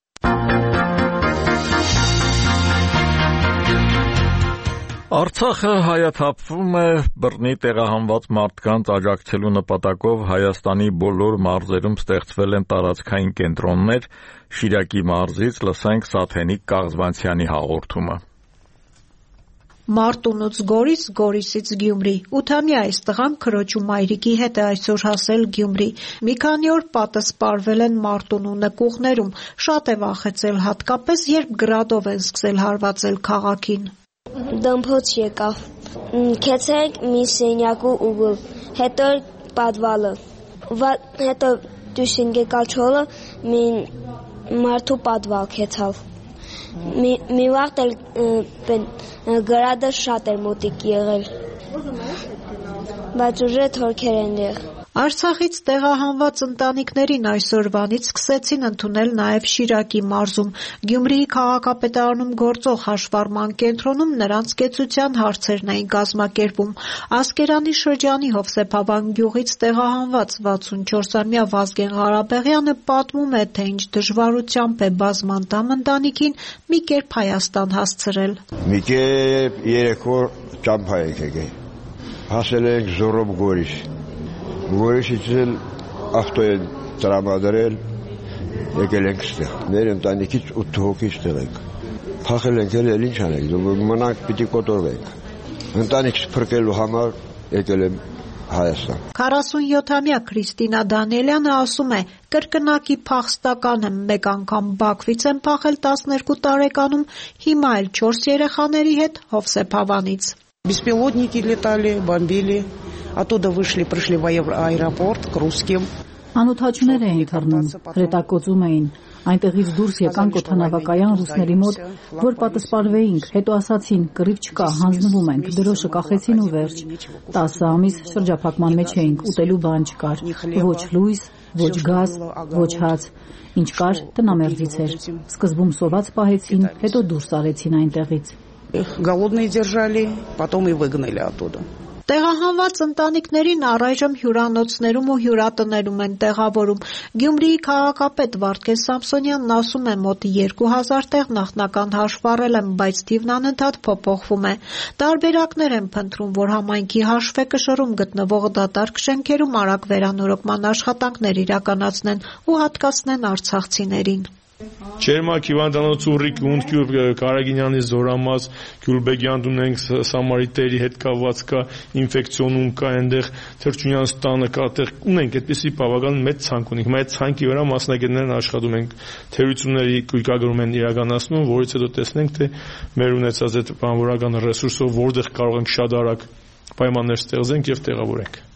Արցախը հայաթափվում է բռնի տեղահանված մարդկանց աջակցելու նպատակով Հայաստանի բոլոր մարզերում ստեղծվել են տարածքային կենտրոններ, Շիրակի մարզից լսենք Սաթենիկ Կաղզվանցյանի հաղորդումը։ Մարտունուց Գորիս, Գորիսից Գյումրի։ 8-ամյա այս տղան քրոջ ու մայրիկի հետ է այսօր հասել Գյումրի։ Մի քանի օր պատը սպառվել են Մարտունու նկուղներում, շատ է վախեցել, հատկապես երբ գրադով են սկսել հարվածել քաղաքին։ Դմփոց եկավ, քեցեք մի սենյակու ուղը, հետո պատվալը, հետո դուսին եկալ չոլը, մի մարդու պատվալ քեցավ։ Մի վաղտ էլ գրադը շատ էր մոտիկ եղել, բայց ուժը թորքեր են դեղ։ Արցախից տեղահանված ընտանիքներին այսօրվանից սկսեցին ընդունել նաև Շիրակի մարզում։ Գյումրիի քաղաքապետարանում գործող հաշվառման կենտրոնում նրանց կեցության հարցերն էին կազմակերպում։ Ասկերանի շրջանի Հովսեփավան գյուղից տեղահանված 64-ամյա Վազգեն Ղարաբաղյանը պատմում է, թե ինչ դժվարությամբ է բազմանդամ ընտանիքին մի կերպ Հայաստան հասցրել։ Մի կերպ 3 օր ճամփա ենք եկել։ Հասել ենք Զորոբ Գորիս։ Գորիսից էլ ավտո են տրամադրել, եկել ենք ստեղ։ Մեր ընտանիքից 8 հոգի ստեղ ենք։ Փախել ենք էլ ինչ անենք, մնանք պիտի կոտորվենք։ Ընտանիքս փրկելու համար եկել եմ Հայաստան։ 47-ամյա Քրիստինա Դանիելյանը ասում է, կրկնակի փախստական եմ, մեկ անգամ Բաքվից եմ փախել 12 տարեկանում, հիմա էլ 4 երեխաների հետ Հովսեփավանից։ Беспилотники летали, бомбили. Оттуда пришли в аэропорт к русским. Անօթաչուներ էին թռնում, հրետակոծում էին։ Այնտեղից դուրս եկանք օդանավակայան ռուսների մոտ, որ պատասպարվեինք, հետո ասացին, կռիվ չկա, հանձնվում ենք, դրոշը կախեցին ու վերջ։ 10 ամիս շրջափակման մեջ էինք, ուտելու բան չկար, ոչ լույս, ոչ գազ, ոչ հաց, ինչ կար, տնամերձից էր։ Սկզբում սոված պահեցին, հետո դուրս արեցին այնտեղից։ Голодные держали, потом и выгнали оттуда. Տեղահանված ընտանիքներին առայժմ հյուրանոցներում ու հյուրատներում են տեղավորում։ Գյումրիի քաղաքապետ Վարդգեն Սամսոնյանն ասում է, մոտ 2000 տեղ նախնական հաշվառել են, բայց թիվն անընդհատ փոփոխվում է։ Տարբերակներ են փնտրում, որ համայնքի հաշվեկշռում գտնվող դատարկ շենքերում արագ վերանորոգման աշխատանքներ իրականացնեն ու հատկացնեն արցախցիներին։ Չերմակ հիվանդանոց ուռիկ ունդ Կարագինյանի Զորամաս Գյուլբեգյան ունենք Սամարիտերի հետ կապված կա ինֆեկցիոնում կա այնտեղ Թրջունյան ստանը կա այդտեղ ունենք այդպիսի բավական մեծ ցանկ ունենք այդ ցանկի վրա մասնագետներն աշխատում են թերությունների կույկագրում են իրականացնում որից հետո տեսնենք թե մեր ունեցած այդ բանվորական ռեսուրսով որտեղ կարող ենք շատ արագ պայմաններ ստեղծենք եւ տեղավորենք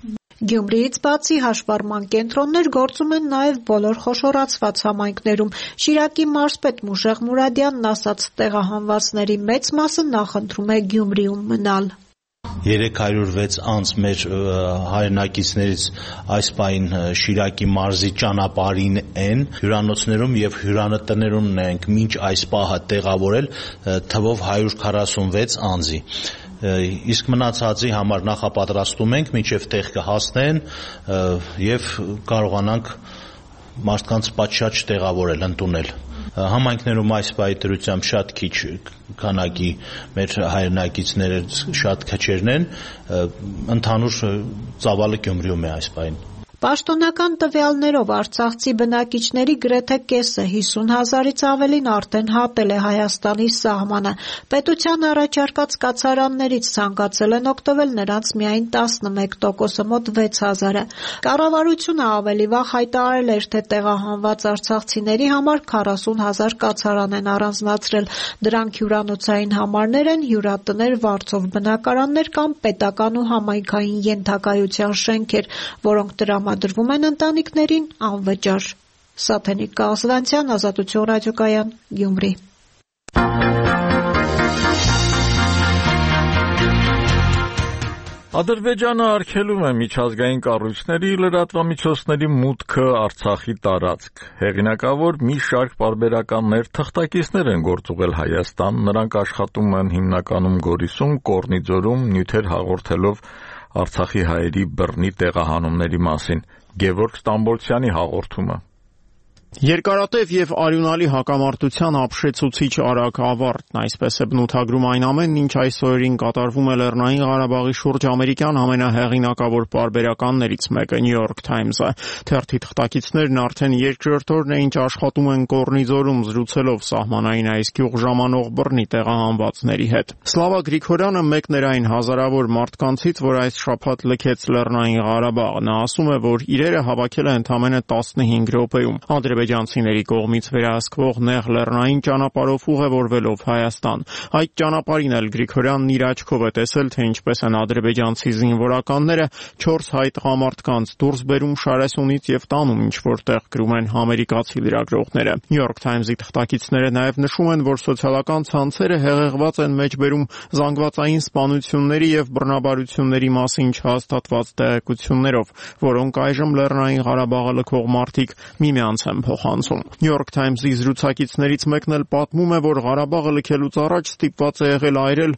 Գյումրիից բացի հաշվառման կենտրոններ գործում են նաև բոլոր խոշորացված համայնքներում։ Շիրակի մարզպետ Մուժեղ Մուրադյանն ասաց, տեղահանվածների մեծ մասը նախընտրում է Գյումրիում մնալ։ 306 անց մեր հայրենակիցներից այս պահին Շիրակի մարզի ճանապարհին են, հյուրանոցներում եւ հյուրանտներում ենք մինչ այս պահը տեղավորել թվով 146 անձի։ Իսկ մնացածի համար նախապատրաստում ենք մինչև տեղ կհասնեն եւ կարողանանք մարդկանց պատշաճ տեղավորել, ընդունել։ Համայնքներում այս պահի դրությամբ շատ քիչ քանակի մեր հայրենակիցները շատ քչերն են, ընդհանուր ծավալը Գյումրիում է այս պահին։ Պաշտոնական տվյալներով արցախցի բնակիչների գրեթե կեսը 50,000-ից ավելին արդեն հատել է Հայաստանի սահմանը։ Պետության առաջարկած կացարաններից ցանկացել են օգտվել նրանց միայն 11%-ը, մոտ 6,000-ը։ Կառավարությունը ավելի վաղ հայտարարել էր, թե տեղահանված արցախցիների համար 40,000 կացարան են առանձնացրել։ Դրանք հյուրանոցային համարներ են, հյուրատներ, վարձով բնակարաններ կամ պետական ու համայնքային ենթակայության շենքեր, որոնք տրամադրվում են ընտանիքներին անվճար։ Սաթենիկ Կազվանցյան, Ազատություն ռադիոկայան, Գյումրի։ Ադրբեջանը արգելում է միջազգային կառույցների լրատվամիջոցների մուտքը Արցախի տարածք։ Հեղինակավոր մի շարք պարբերականներ թղթակիցներ են գործուղել Հայաստան, նրանք աշխատում են հիմնականում Գորիսում, Կորնիձորում, նյութեր հաղորդելով Արցախի հայերի բռնի տեղահանումների մասին։ Գևորգ Ստամբոլցյանի հաղորդումը։ Երկարատև եւ արյունալի հակամարտության ապշեցուցիչ արագ ավարտն, այսպես է բնութագրում այն ամենն, ինչ այս օրերին կատարվում է Լեռնային Ղարաբաղի շուրջ ամերիկյան ամենահեղինակավոր պարբերականներից մեկը New York Times-ը։ Թերթի թղթակիցներն արդեն երկրորդ օրն է, ինչ աշխատում են Կորնիձորում, զրուցելով սահմանային այս գյուղ ժամանող բռնի տեղահանվածների հետ։ Սլավա Գրիգորյանը մեկն էր այն հազարավոր մարդկանցից, որ այս շաբաթ լքեց Լեռնային Ղարաբաղը։ Նա ասում է, որ իրերը հավաքել է ընդամենը 15 րոպեում։ Ադրբեջանցիների կողմից վերահսկվող նեղ լեռնային ճանապարհով ուղևորվելով Հայաստան։ Այդ ճանապարհին էլ Գրիգորյանն իր աչքով է տեսել, թե ինչպես են ադրբեջանցի զինվորականները 4 հայ տղամարդկանց դուրս բերում Շարասյունից եւ տանում ինչ որտեղ գրում են ամերիկացի լրագրողները։ New York Times-ի թղթակիցները նաեւ նշում են, որ սոցիալական ցանցերը հեղեղված են մեջբերում զանգվածային սպանությունների եւ բռնաբարությունների մասին չհաստատված տեղեկություններով, որոնք այժմ Լեռնային Ղարաբաղը լքող մարդիկ միմյանց են փոխանցում։ New York Times-ի զրուցակիցներից մեկն էլ պատմում է, որ Ղարաբաղը լքելուց առաջ ստիպված է եղել այրել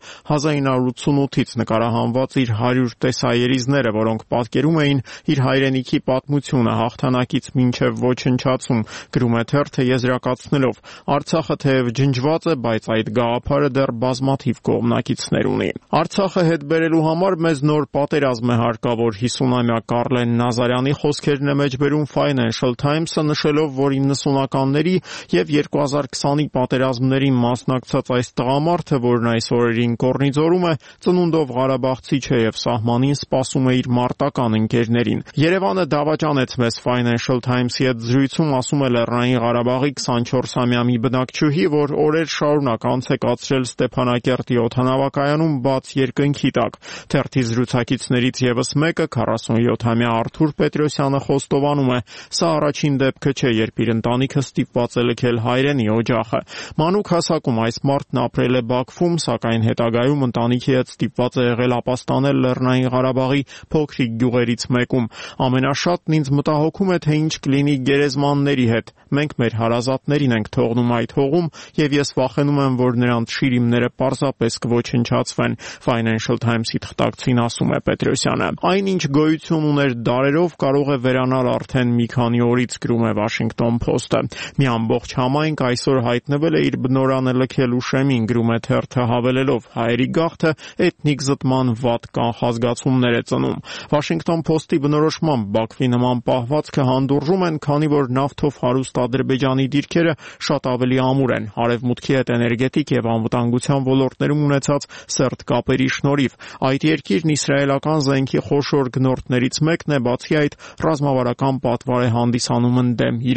1988-ից նկարահանված իր 100 տեսաերիզները, որոնք պատկերում էին իր հայրենիքի պատմությունը հաղթանակից մինչև ոչնչացում, գրում է թերթը եզրակացնելով. Արցախը թեև ջնջված է, բայց այդ գաղափարը դեռ բազմաթիվ կողմնակիցներ ունի։ Արցախը հետ բերելու համար մեզ նոր պատերազմ է հարկավոր, 50-ամյա Կարլեն Նազարյանի խոսքերն է մեջբերում Financial Times-ը, նշելով, որ 90-ականների եւ 2020-ի պատերազմներին մասնակցած այս տղամարդը, որն այս օրերին Կորնիձորում է, ծնունդով ղարաբաղցի չէ եւ սահմանին սպասում է իր մարտական ընկերներին։ Երևանը դավաճանեց մեզ Financial Times-ի հետ զրույցում, ասում է Լեռնային Ղարաբաղի 24-ամյա մի բնակչուհի, որ օրեր շարունակ անց է կացրել Ստեփանակերտի օդանավակայանում բաց երկնքի տակ։ Թերթի զրուցակիցներից եւս մեկը 47-ամյա Արթուր Պետրոսյանը խոստովանում է. Սա առաջին դեպքը չէ, երբ իր ընտանիքը ստիպված է լքել հայրենի օջախը։ Մանուկ հասակում այս մարդն ապրել է Բաքվում, սակայն հետագայում ընտանիքի հետ ստիպված է եղել ապաստանել Լեռնային Ղարաբաղի փոքրիկ գյուղերից մեկում։ Ամենաշատն ինձ մտահոգում է, թե ինչ կլինի գերեզմանների հետ։ Մենք մեր հարազատներին ենք թողնում այդ հողում, եւ ես վախենում եմ, որ նրանց շիրիմները պարզապես կոչնչացվեն, Financial Times-ի թղթակցին ասում է Պետրոսյանը։ Այնինչ գոյություն ուներ դարերով, կարող է վերանալ արդեն մի քանի օրից, գրում է Washington Post-ը։ Մի ամբողջ համայնք այսօր հայտնվել է իր բնորանը լքելու շեմին, գրում է թերթը հավելելով. հայերի գաղթը էթնիկ զտման վատ կանխազգացումներ է ծնում։ Washington Post-ի բնորոշմամբ Բաքվի նման պահվածքը հանդուրժում են, քանի որ նավթով հարուստ Ադրբեջանի դիրքերը շատ ավելի ամուր են արևմուտքի հետ էներգետիկ եւ անվտանգության ոլորտներում ունեցած սերտ կապերի շնորհիվ։ Այդ երկիրն իսրայելական զենքի խոշոր գնորդներից մեկն է, բացի այդ ռազմավարական պատվար է հանդիսանում ընդդեմ Իրանի։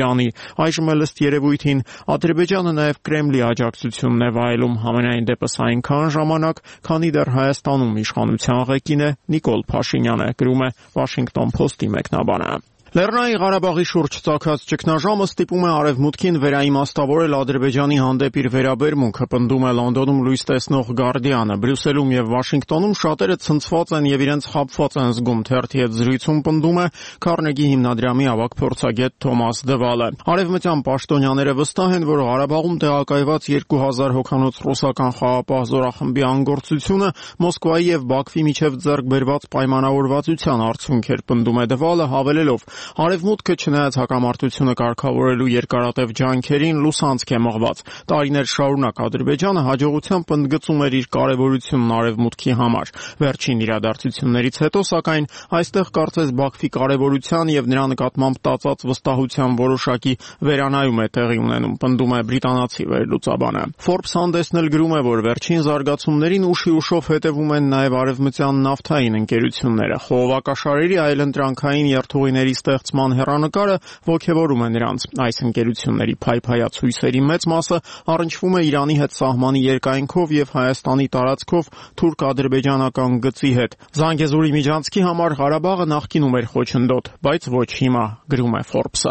Ադրբեջանի։ Այժմ էլ ըստ երևույթին Ադրբեջանը նաև Կրեմլի աջակցությունն է վայելում, համենայն դեպս այնքան ժամանակ, քանի դեռ Հայաստանում իշխանության ղեկին է Նիկոլ Փաշինյանը, գրում է Washington Post-ի մեկնաբանը։ Լեռնային Ղարաբաղի շուրջ ծագած ճգնաժամը ստիպում է Արևմուտքին վերաիմաստավորել Ադրբեջանի հանդեպ իր վերաբերմունքը, պնդում է Լոնդոնում լույս տեսնող Guardian-ը։ Բրյուսելում եւ Վաշինգտոնում շատերը ցնցված են եւ իրենց խաբված են զգում, թերթի հետ զրույցում պնդում է Քարնեգի հիմնադրամի ավագ փորձագետ Թոմաս Դվալը։ Արևմտյան պաշտոնյաները վստահ են, որ Ղարաբաղում տեղակայված 2000 հոգանոց ռուսական խաղապահ զորախմբի անգործությունը Մոսկվայի եւ Բաքվի միջև ձեռք բերված պայմանավորվածության արդյունք էր, պնդում է Դվալը, հավելելով. Արևմուտքը չնայած հակամարտությունը կարգավորելու երկարատև ջանքերին լուսանցք է մղված։ Տարիներ շարունակ Ադրբեջանը հաջողությամբ ընդգծում էր իր կարևորությունն Արևմուտքի համար։ Վերջին իրադարձություններից հետո, սակայն, այստեղ կարծես Բաքվի կարևորության եւ նրա նկատմամբ տածած վստահության որոշակի վերանայում է տեղի ունենում, պնդում է բրիտանացի վերլուծաբանը։ Forbes հանդեսն էլ գրում է, որ վերջին զարգացումներին ուշի-ուշով հետևում են նաեւ արևմտյան նավթային ընկերությունները։ Խողովակաշարերի այլընտրանքային երթուղիների ստեղծման հեռանկարը ոգևորում է նրանց։ Այս ընկերությունների փայփայած հույսերի մեծ մասը առնչվում է Իրանի հետ սահմանի երկայնքով եւ Հայաստանի տարածքով թուրք-ադրբեջանական գծի հետ։ Զանգեզուրի միջանցքի համար Ղարաբաղը նախկինում էր խոչընդոտ, բայց ոչ հիմա, գրում է Forbes-ը։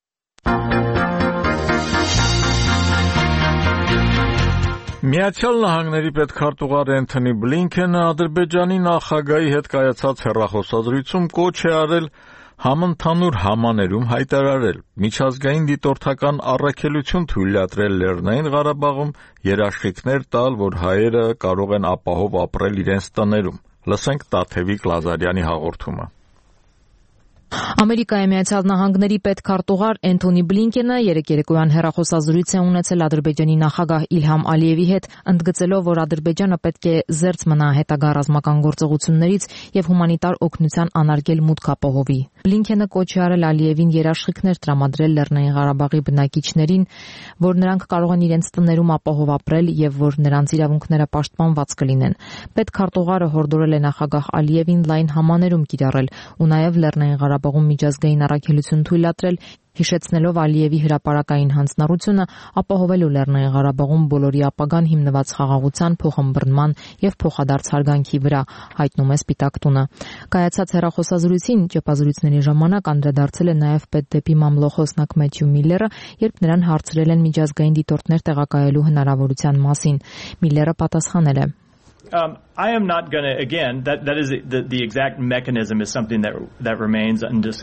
Միացյալ Նահանգների պետքարտուղար Էնթոնի Բլինքենը Ադրբեջանի նախագահի հետ կայացած հեռախոսազրույցում կոչ է արել համընդհանուր համաներում հայտարարել միջազգային դիտորդական առաքելություն թույլատրել Լեռնային Ղարաբաղում երաշխիքներ տալ, որ հայերը կարող են ապահով ապրել իրենց տներում։ Լսենք Տաթևիկ Լազարյանի հաղորդումը։ Ամերիկայի Միացյալ Նահանգների պետքարտուղար Էնթոնի Բլինքենը երեկ երեկոյան հեռախոսազրույց է ունեցել Ադրբեջանի նախագահ Իլհամ Ալիևի հետ, ընդգծելով, որ Ադրբեջանը պետք է զերծ մնա հետագա ռազմական գործողություններից եւ հումանիտար օգնության անարգել մուտք ապահովի։ Բլինքենը կոչ է արել Ալիևին երաշխիքներ տրամադրել Լեռնային Ղարաբաղի բնակիչներին, որ նրանք կարող են իրենց տներում ապահով ապրել եւ որ նրանց իրավունքները պաշտպանված կլինեն։ Պետքարտուղարը հորդորել է նախագահ Ալիևին լայն համաներում կիրառել ու նաեւ Լեռնային Ղարաբաղում միջազգային առաքելություն թույլատրել, հիշեցնելով Ալիևի հրապարակային հանձնառությունը ապահովելու Լեռնային Ղարաբաղում բոլորի ապագան հիմնված խաղաղության, փոխըմբռնման եւ փոխադարձ հարգանքի վրա, հայտնում է Սպիտակ տունը։ Կայացած հեռախոսազրույցին ճեպազրույցների ժամանակ անդրադարձել է նաեւ պետդեպի մամլոխոսնակ Մեթյու Միլլերը, երբ նրան հարցրել են միջազգային դիտորդներ տեղակայելու հնարավորության մասին։ Միլլերը պատասխանել է. I am not going to, again, that is the exact mechanism is something that remains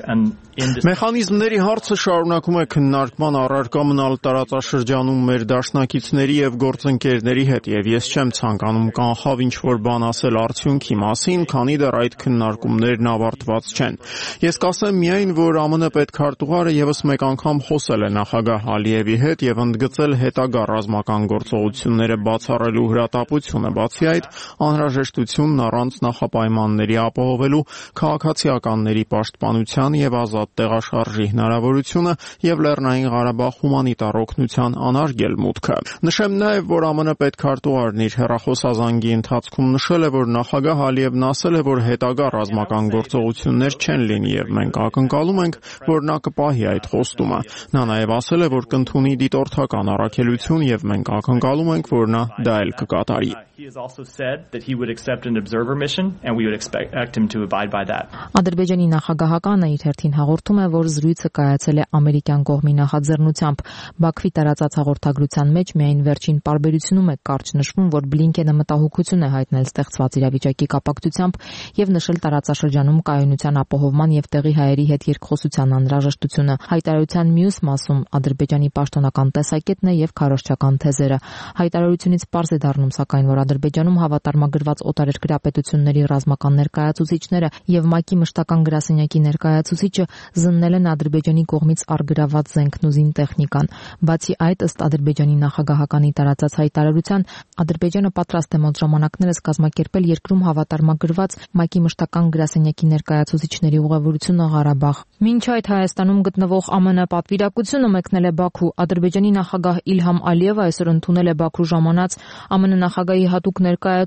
Մեխանիզմների հարցը շարունակում է քննարկման առարկա մնալ տարածաշրջանում մեր դաշնակիցների եւ գործընկերների հետ եւ ես չեմ ցանկանում կանխավ ինչ-որ բան ասել արդյունքի մասին, քանի դեռ այդ քննարկումներն ավարտված չեն։ Ես կասեմ միայն, որ ԱՄՆ պետքարտուղարը եւս մեկ անգամ խոսել է նախագահ Ալիևի հետ եւ ընդգծել հետագա ռազմական գործողությունները բացառելու հրատապությունը, բացի այդ անհրաժեշտությունն առանց նախապայմանների ապահովելու քաղաքացիականների պաշտպանության եւ ազատ տեղաշարժի հնարավորությունը եւ Լեռնային Ղարաբաղ հումանիտար օգնության անարգել մուտքը։ Նշեմ նաեւ, որ ԱՄՆ պետքարտուղարն իր հեռախոսազանգի ընթացքում նշել է, որ նախագահ Ալիևն ասել է, որ հետագա ռազմական գործողություններ չեն լինի եւ մենք ակնկալում ենք, որ նա կպահի այդ խոստումը։ Նա նաեւ ասել է, որ կընդունի դիտորդական առաքելություն եւ մենք ակնկալում ենք, որ նա դա էլ կկատարի։ He has also said that he would accept an observer mission and we would expect him to abide by that. Ադրբեջանի նախագահականը իր հերթին հաղորդում է, որ զրույցը կայացել է ամերիկյան կողմի նախաձեռնությամբ։ Բաքվի տարածած հաղորդագրության մեջ միայն վերջին պարբերությունում է կարճ նշվում, որ Բլինքենը մտահոգություն է հայտնել ստեղծված իրավիճակի կապակցությամբ եւ նշել տարածաշրջանում կայունության ապահովման եւ տեղի հայերի հետ երկխոսության անհրաժեշտությունը։ Հայտարարության մյուս մասում Ադրբեջանի պաշտոնական տեսակետն է եւ քարոզչական թեզերը։ Հայտարարությունից պարզ է դառնում, սակայն, որ Ադրբեջանում հավատարմագրված օտարերկրյա պետությունների ռազմական ներկայացուցիչները եւ ՄԱԿ-ի մշտական գրասենյակի ներկայացուցիչը զննել են Ադրբեջանի կողմից արգրաված զենքն ու զինտեխնիկան։ Բացի այդ, ըստ Ադրբեջանի նախագահականի տարածած հայտարարության, Ադրբեջանը պատրաստ է մոտ ժամանակներս կազմակերպել երկրում հավատարմագրված ՄԱԿ-ի մշտական գրասենյակի ներկայացուցիչների ուղևորությունը Ղարաբաղ։ Մինչ այդ Հայաստանում գտնվող ԱՄՆ պատվիրակությունը մեկնել է Բաքու։ Ադրբեջանի նախագահ Իլհամ Ալիևը այսօր ընդունել է Բաքու ժամանած ԱՄՆ նախագահի հատուկ ներկայացուցիչ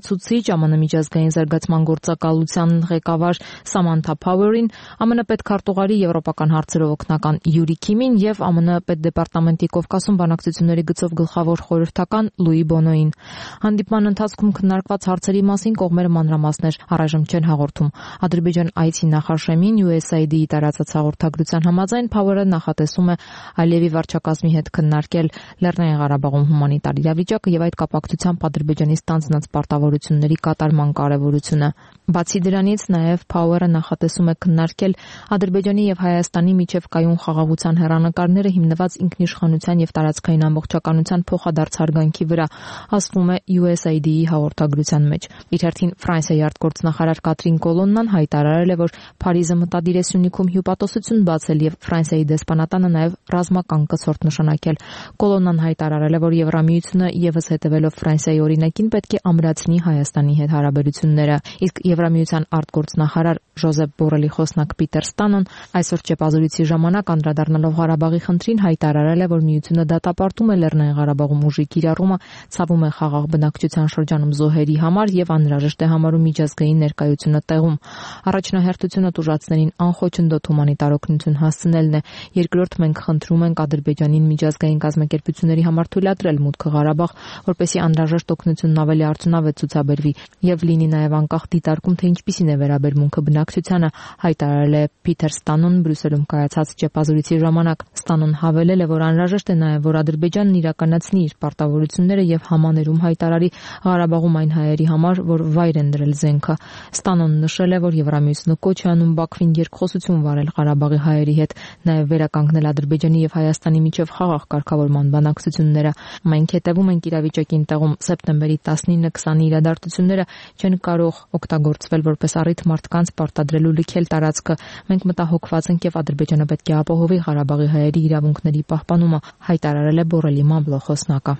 ԱՄՆ միջազգային զարգացման գործակալության ղեկավար Սամանթա Փաուերին, ԱՄՆ պետքարտուղարի եվրոպական հարցերով օգնական Յուրի Քիմին եւ ԱՄՆ պետդեպարտամենտի Կովկասում բանակցությունների գծով գլխավոր խորհրդական Լուի Բոնոին։ Հանդիպման ընթացքում քննարկված հարցերի մասին կողմերը մանրամասներ առայժմ չեն հաղորդում։ Ադրբեջան այցի նախաշեմին USAID-ի տարածած հաղորդագրության համաձայն Փաուերը նախատեսում է Ալիևի վարչակազմի հետ քննարկել Լեռնային Ղարաբաղում հումանիտար իրավիճակը եւ այդ կապակցությամբ Ադրբեջանի ստանձնած պարտավորությունների կատարման կարեւորությունը։ Բացի դրանից նաեւ Փաուերը նախատեսում է քննարկել Ադրբեջանի եւ Հայաստանի միջև կայուն խաղաղության հեռանկարները հիմնված ինքնիշխանության եւ տարածքային ամբողջականության փոխադարձ հարգանքի վրա, ասվում է USAID-ի հաղորդագրության մեջ։ Իր հերթին Ֆրանսիայի արտգործնախարար Կատրին Կոլոննան հայտարարել է, որ Փարիզը մտադիր է Սյունիքում հյուպատոսություն բացել եւ Ֆրանսիայի դեսպանատանը նաեւ ռազմական կցորդ նշանակել։ Կոլոննան հայտարարել է, որ Եվրամիությունը եւս հետևելով Ֆրանսիայի օրինակին պետք է ամրացնի Հայաստանի հետ հարաբերությունները։ Իսկ Եվրամիության արտգործնախարար Ժոզեփ Բորելի խոսնակ Պիտեր Ստանոն այսօր ճեպազորույցի ժամանակ անդրադառնալով Ղարաբաղի խնդրին հայտարարել է, որ միությունը դատապարտում է Լեռնային Ղարաբաղում ուժի կիրառումը, ցավում է խաղաղ բնակչության շրջանում զոհերի համար եւ անհրաժեշտ է համարում միջազգային ներկայությունը տեղում։ Առաջնահերթությունը տուժածներին անխոչնդոտ հումանիտար օգնություն հասցնելն է։ Երկրորդ, մենք խնդրում ենք Ադրբեջանին միջազգային կազմակերպությունների համար թույլատրել մուտքը Ղարաբաղ, որպեսզի անհրաժեշտ օգնությունն ավելի արդյունավետ ցուցաբերվի եւ լինի նաեւ անկախ դիտարկում, թե ինչպիսին է վերաբերմունքը բնակչությանը, հայտարարել է Պիտեր Ստանոն Բրյուսելում կայացած ճեպազորույցի ժամանակ։ Ստանոն հավելել է, որ անհրաժեշտ է նաեւ, որ Ադրբեջանն իրականացնի իր պարտավորությունները եւ համաներում հայտարարի Ղարաբաղում այն հայերի համար, որ վայր են դրել զենքը։ Ստանոն նշել է, որ Եվրամիությունը կոչ է անում Բաքվին երկխոսություն վարել Ղարաբաղի հայերի հետ, նաեւ վերականգնել Ադրբեջանի եւ Հայաստանի միջև խաղաղ կարգավորման բանակցությունները։ Մենք հետևում ենք իրավիճակին տեղում։ Սեպտեմբերի 19-20-ի իրադարձությունները չեն կարող օգտագործվել որպես առիթ մարդկանց պարտադրելու լքել տարածքը։ Մենք մտահոգված ենք եւ Ադրբեջանը պետք է ապահովի Ղարաբաղի հայերի իրավունքների պահպանումը, հայտարարել է Բորելի մամլո խոսնակը։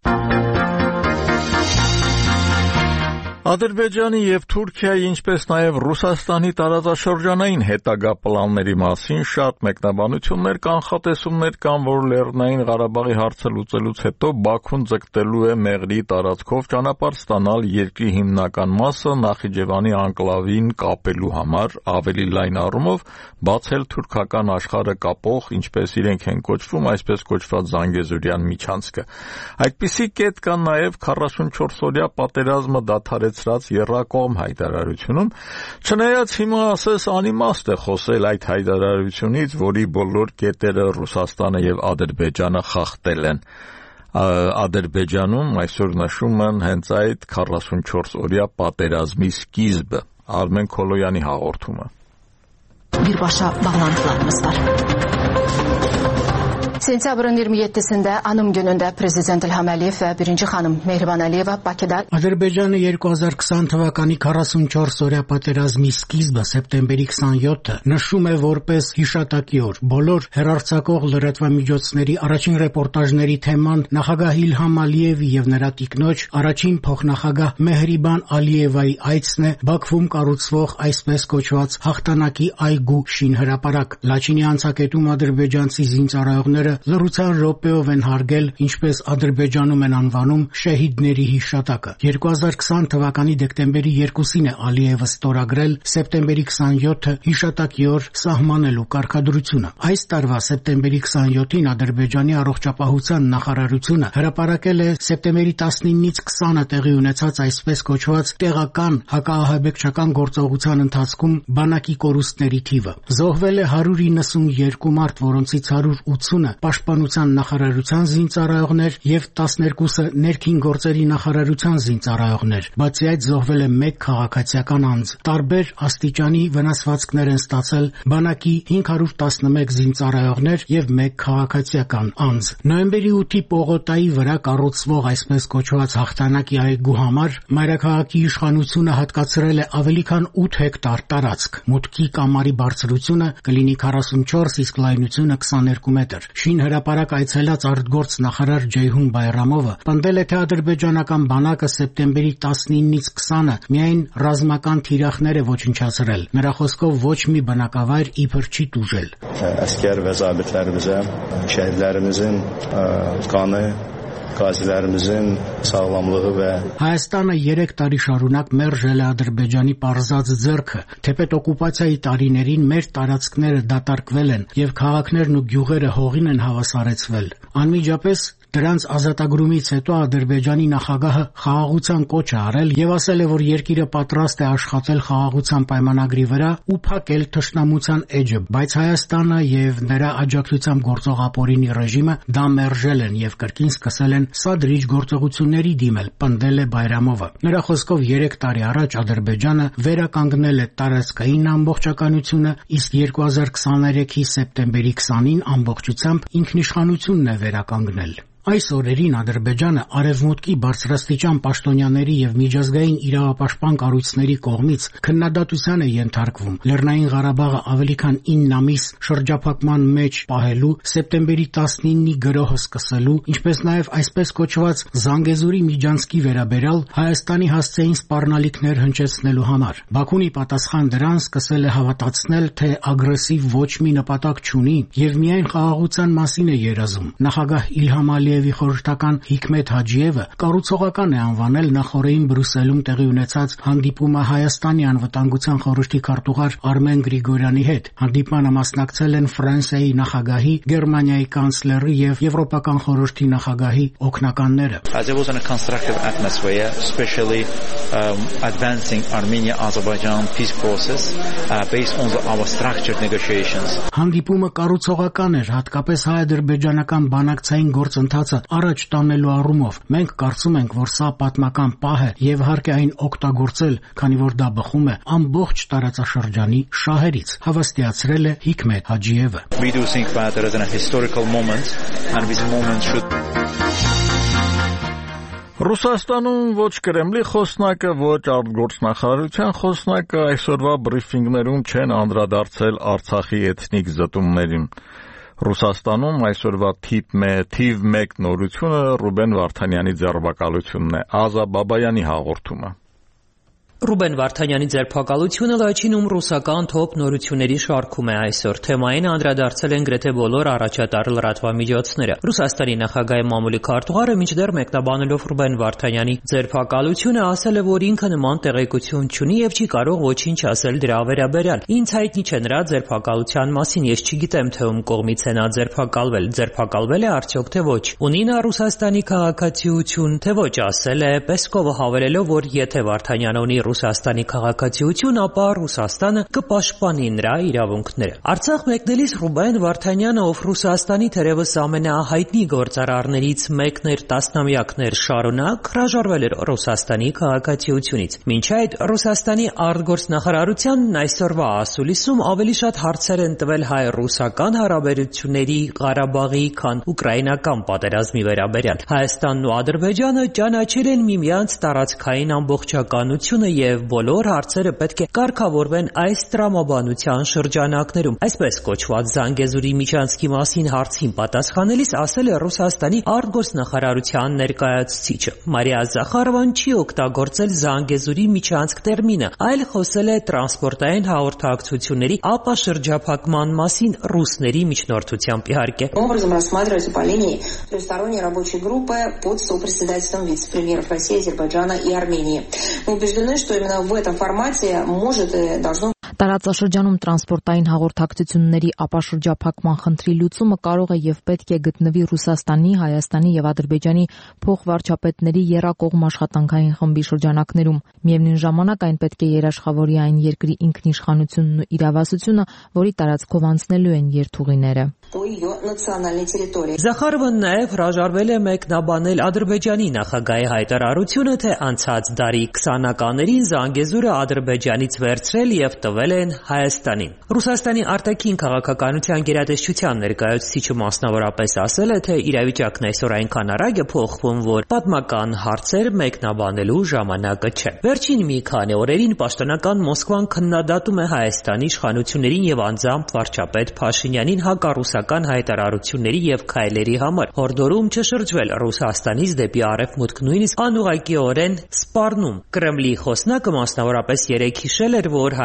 Ադրբեջանի եւ Թուրքիայի, ինչպես նաեւ Ռուսաստանի տարածաշրջանային հետագա պլանների մասին շատ մեկնաբանություններ, կանխատեսումներ կան, որ Լեռնային Ղարաբաղի հարցը լուծելուց հետո Բաքուն ձգտելու է Մեղրի տարածքով ճանապարհ ստանալ երկրի հիմնական մասը Նախիջևանի անկլավին կապելու համար, ավելի լայն առումով բացել թուրքական աշխարհը կապող, ինչպես իրենք են կոչվում, այսպես կոչված Զանգեզուրյան միջանցքը։ Այդպիսի կետ կան նաեւ 44-օրյա պատերազմը դադարեցրած եռակողմ հայտարարությունում, չնայած հիմա ասես անիմաստ է խոսել այդ հայտարարությունից, որի բոլոր կետերը Ռուսաստանը եւ Ադրբեջանը խախտել են։ Ադրբեջանում այսօր նշում են հենց այդ 44-օրյա պատերազմի սկիզբը։ Արմեն Քոլոյանի հաղորդումը։ Birbaşa bağlantılarımız var. Sentyabrın 27-sində Anım günündə Prezident İlham Əliyev və birinci xanım Mehriban Əliyeva Bakıda Ադրբեջանը 2020 թվականի 44-օրյա պատերազմի սկիզբը սեպտեմբերի 27-ը նշում է որպես հիշատակի օր։ Բոլոր հեռարձակող լրատվամիջոցների առաջին ռեպորտաժների թեման նախագահ Իլհամ Ալիևի եւ նրա տիկնոջ առաջին փոխնախագահ Մեհրիբան Ալիևայի այցն է Բաքվում կառուցվող այսպես կոչված հաղթանակի այգու շինհրապարակ։ Լաչինի անցակետում ադրբեջանցի զինծառայողները լռության րոպեով են հարգել, ինչպես Ադրբեջանում են անվանում, շեհիդների հիշատակը։ 2020 թվականի դեկտեմբերի 2-ին է Ալիևը ստորագրել սեպտեմբերի 27-ը հիշատակի օր սահմանելու կարգադրությունը։ Այս տարվա սեպտեմբերի 27-ին Ադրբեջանի առողջապահության նախարարությունը հրապարակել է սեպտեմբերի 19-ից 20-ը տեղի ունեցած այսպես կոչված տեղական հակաահաբեկչական գործողության ընթացքում բանակի կորուստների թիվը։ Զոհվել է 192 մարդ, որոնցից 180-ը Պաշտպանության նախարարության զինծառայողներ եւ 12-ը ներքին գործերի նախարարության զինծառայողներ։ Բացի այդ զոհվել է 1 քաղաքացիական անձ։ Տարբեր աստիճանի վնասվածքներ են ստացել բանակի 511 զինծառայողներ եւ 1 քաղաքացիական անձ։ Նոյեմբերի 8-ի պողոտայի վրա կառուցվող այսպես կոչված հաղթանակի այգու համար մայրաքաղաքի իշխանությունը հատկացրել է ավելի քան 8 հեկտար տարածք։ Մուտքի կամարի բարձրությունը կլինի 44, իսկ լայնությունը 22 մետր։ Հրապարակ այցելած արտգործ նախարար Ջեյհուն Բայրամովը պնդել է, թե ադրբեջանական բանակը սեպտեմբերի 19-ից 20-ը միայն ռազմական թիրախներ է ոչնչացրել։ Նրա խոսքով ոչ մի բնակավայր իբր չի տուժել։ Əskər və zabitlərimizə şəhidlərimizin qanı qazilərimizin sağlamlığı və Հայաստանը 3 տարի շարունակ մերժել է Ադրբեջանի պարզած ձեռքը, թեպետ օկուպացիայի տարիներին մեր տարածքները դատարկվել են եւ քաղաքներն ու գյուղերը հողին են հավասարեցվել։ Անմիջապես դրանց ազատագրումից հետո Ադրբեջանի նախագահը խաղաղության կոչ է արել եւ ասել է, որ երկիրը պատրաստ է աշխատել խաղաղության պայմանագրի վրա ու փակել թշնամության էջը, բայց Հայաստանը եւ նրա աջակցությամբ գործող ապօրինի ռեժիմը դա մերժել են եւ կրկին սկսել են սադրիչ գործողությունների դիմել, պնդել է Բայրամովը։ Նրա խոսքով 3 տարի առաջ Ադրբեջանը վերականգնել է տարածքային ամբողջականությունը, իսկ 2023-ի սեպտեմբերի 20-ին ամբողջությամբ ինքնիշխանությունն է վերականգնել։ Այս օրերին Ադրբեջանը արևմուտքի բարձրաստիճան պաշտոնյաների եւ միջազգային իրավապաշտպան կառույցների կողմից քննադատության է ենթարկվում Լեռնային Ղարաբաղը ավելի քան 9 ամիս շրջափակման մեջ պահելու, սեպտեմբերի 19-ի գրոհը սկսելու, ինչպես նաեւ այսպես կոչված Զանգեզուրի միջանցքի վերաբերյալ Հայաստանի հասցեին սպառնալիքներ հնչեցնելու համար։ Բաքուն ի պատասխան դրան սկսել է հավատացնել, թե ագրեսիվ ոչ մի նպատակ չունի եւ միայն խաղաղության մասին է երազում։ Նախագահ Իլհամ Ալիևի խորհրդական Հիկմետ Հաջիևը կառուցողական է անվանել նախորդին Բրյուսելում տեղի ունեցած հանդիպումը Հայաստանի անվտանգության խորհրդի քարտուղար Արմեն Գրիգորյանի հետ։ Հանդիպմանը մասնակցել են Ֆրանսիայի նախագահի, Գերմանիայի կանցլերի եւ Եվրոպական խորհրդի նախագահի օգնականները։ There was a constructive atmosphere, especially advancing Armenia-Azerbaijan peace process based on our structured negotiations. Հանդիպումը կառուցողական էր, հատկապես հայ-ադրբեջանական բանակցային գործընթացը առաջ տանելու առումով։ Մենք կարծում ենք, որ սա պատմական պահ է եւ հարկ է այն օգտագործել, քանի որ դա բխում է ամբողջ տարածաշրջանի շահերից, հավաստիացրել է Հիկմետ Հաջիևը։ We do think that there is a historical moment and this moment should Ռուսաստանում ոչ Կրեմլի խոսնակը, ոչ արտգործնախարարության խոսնակը այսօրվա բրիֆինգներում չեն անդրադարձել Արցախի էթնիկ զտումներին։ Ռուսաստանում այսօրվա թիվ 1 նորությունը Ռուբեն Վարդանյանի ձերբակալությունն է, Ազա Բաբայանի հաղորդումը։ Ռուբեն Վարդանյանի ձերբակալությունը լաչինում ռուսական թոփ նորությունների շարքում է այսօր։ Թեմային անդրադարձել են գրեթե բոլոր առաջատար լրատվամիջոցները։ Ռուսաստանի նախագահի մամուլի քարտուղարը մինչդեռ մեկնաբանելով Ռուբեն Վարդանյանի ձերբակալությունը ասել է, որ ինքը նման տեղեկություն չունի եւ չի կարող ոչինչ ասել դրա վերաբերյալ։ Ինձ հայտնի չէ նրա ձերբակալության մասին, ես չգիտեմ, թե ում կողմից է նա ձերբակալվել։ Ձերբակալվել է արդյոք թե ոչ։ Ունի նա Ռուսաստանի քաղաքացիություն, թե ոչ, ասել է Պեսկովը, հավելելով, որ եթե Վարդանյանը ունի Ռուսաստանի քաղաքացիություն, ապա Ռուսաստանը կպաշտպանի նրա իրավունքները։ Արցախ մեկնելիս Ռուբեն Վարդանյանը, ով Ռուսաստանի թերևս ամենահայտնի գործարարներից մեկն էր տասնամյակներ շարունակ, հրաժարվել էր Ռուսաստանի քաղաքացիությունից։ Մինչ այդ Ռուսաստանի արտգործնախարարությանն այսօրվա ասուլիսում ավելի շատ հարցեր են տվել հայ-ռուսական հարաբերությունների, Ղարաբաղի, քան ուկրաինական պատերազմի վերաբերյալ։ Հայաստանն ու Ադրբեջանը ճանաչել են միմյանց տարածքային ամբողջականությունը եւ բոլոր հարցերը պետք է կարգավորվեն այս տրամաբանության շրջանակներում։ Այսպես կոչված Զանգեզուրի միջանցքի մասին հարցին պատասխանելիս ասել է Ռուսաստանի արտգործնախարարության ներկայացուցիչը։ Մարիա Զախարովան չի օգտագործել Զանգեզուրի միջանցք տերմինը, այլ խոսել է տրանսպորտային հաղորդակցությունների ապաշրջափակման մասին ռուսների միջնորդությամբ, իհարկե։ Образом рассматривается по линии трехсторонней рабочей группы под сопредседательством вице-премьеров России, Азербайджана и Армении. Мы убеждены, что именно в этом формате может и должно Տարածաշրջանում տրանսպորտային հաղորդակցությունների ապաշրջափակման խնդրի լուծումը կարող է եւ պետք է գտնվի Ռուսաստանի, Հայաստանի եւ Ադրբեջանի փոխվարչապետների եռակողմ աշխատանքային խմբի շրջանակներում։ Միևնույն ժամանակ այն պետք է երաշխավորի այն երկրի ինքնիշխանությունն ու իրավասությունը, որի տարածքով անցնելու են երթուղիները։ Զախարովն նաև հրաժարվել է մեկնաբանել Ադրբեջանի նախագահի հայտարարությունը, թե անցած դարի 20-ականներին Զանգեզուրը Ադրբեջանից վերցրել եւ տվել են Հայաստանին։ Ռուսաստանի արտաքին քաղաքականության գերատեսչության ներկայացուցիչը մասնավորապես ասել է, թե իրավիճակն այսօր այնքան արագ է փոխվում, որ պատմական հարցեր մեկնաբանելու ժամանակը չէ։ Վերջին մի քանի օրերին պաշտոնական Մոսկվան քննադատում է Հայաստանի իշխանություններին եւ անձամբ վարչապետ Փաշինյանին հակառուսական հայտարարությունների եւ քայլերի համար, հորդորում չշրջվել Ռուսաստանից դեպի արևմուտք, նույնիսկ անուղղակիորեն սպառնում։ Կրեմլի խոսնակը մասնավորապես երեկ հիշել էր, որ Հայաստանը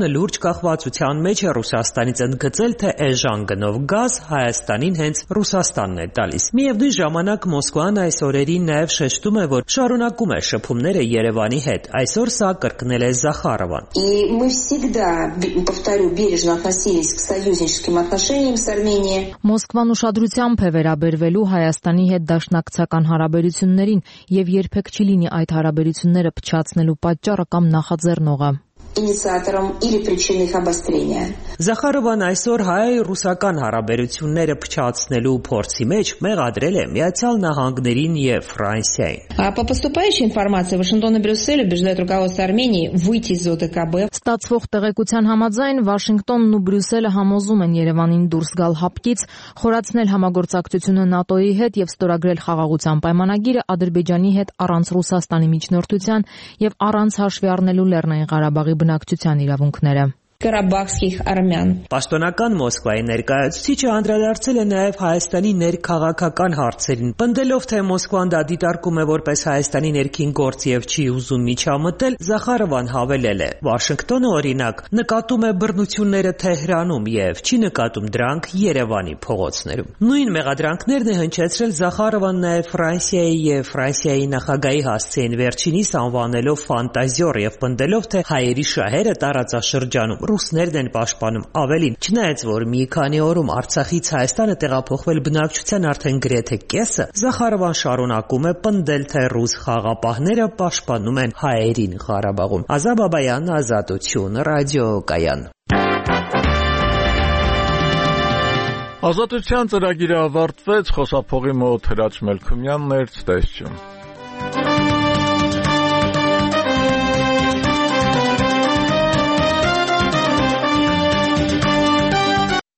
Հայաստանը լուրջ կախվածության մեջ է Ռուսաստանից, ընդգծել, թե էժան գնով գազ Հայաստանին հենց Ռուսաստանն է տալիս։ Միևնույն ժամանակ Մոսկվան այս օրերին նաև շեշտում է, որ շարունակում է շփումները Երևանի հետ։ Այսօր սա կրկնել է Զախարովան։ И мы всегда, повторю, бережно относились к союзническим отношениям с Арменией. Մոսկվան ուշադրությամբ է վերաբերվելու Հայաստանի հետ դաշնակցական հարաբերություններին եւ երբեք չի լինի այդ հարաբերությունները փչացնելու պատճառը կամ նախաձեռնողը։ Инициатором или причиной их обострения. Զախարովան այսօր հայ-ռուսական հարաբերությունները փչացնելու փորձի մեջ մեղադրել է Միացյալ Նահանգներին եւ Ֆրանսիային։ По поступающей информации Вашингтон и Брюссель убеждают руководство Армении выйти из ОДКБ. Ստացվող տեղեկության համաձայն Վաշինգտոնն ու Բրյուսելը համոզում են Երևանին դուրս գալ հապկից, խորացնել համագործակցությունը ՆԱՏՕ-ի հետ եւ ստորագրել խաղաղության պայմանագիրը Ադրբեջանի հետ առանց Ռուսաստանի միջնորդության եւ առանց հաշվի առնելու Լեռնային Ղարաբաղի բնակչության իրավունքները։ Կարաբախских армян. Պաշտոնական Մոսկվայի ներկայացուցիչը անդրադարձել է նաև Հայաստանի ներքաղաքական հարցերին, պնդելով, թե Մոսկվան դա դիտարկում է որպես Հայաստանի ներքին գործ եւ չի ուզում միջամտել, Զախարովան հավելել է. Վաշինգտոնը, օրինակ, նկատում է բռնությունները Թեհրանում եւ չի նկատում դրանք Երևանի փողոցներում։ Նույն մեղադրանքներն է հնչեցրել Զախարովան նաև Ֆրանսիայի եւ Ֆրանսիայի նախագահի հասցեին վերջինիս անվանելով ֆանտազիոր եւ պնդելով, թե հայերի շահերը տարածաշրջանում ռուսներն են պաշտպանում։ Ավելին, չնայած որ մի քանի օրում Արցախից Հայաստանը տեղափոխվել բնակչության արդեն գրեթե կեսը, Զախարովան շարունակում է պնդել, թե ռուս խաղապահները պաշտպանում են հայերին Ղարաբաղում։ Ազատ Բաբայան, Ազատություն, ռադիոկայան։ Ազատության ծրագիրը ավարտվեց, խոսափողի մոտ Հրաչ Մելքումյանն էր, ցտեսություն։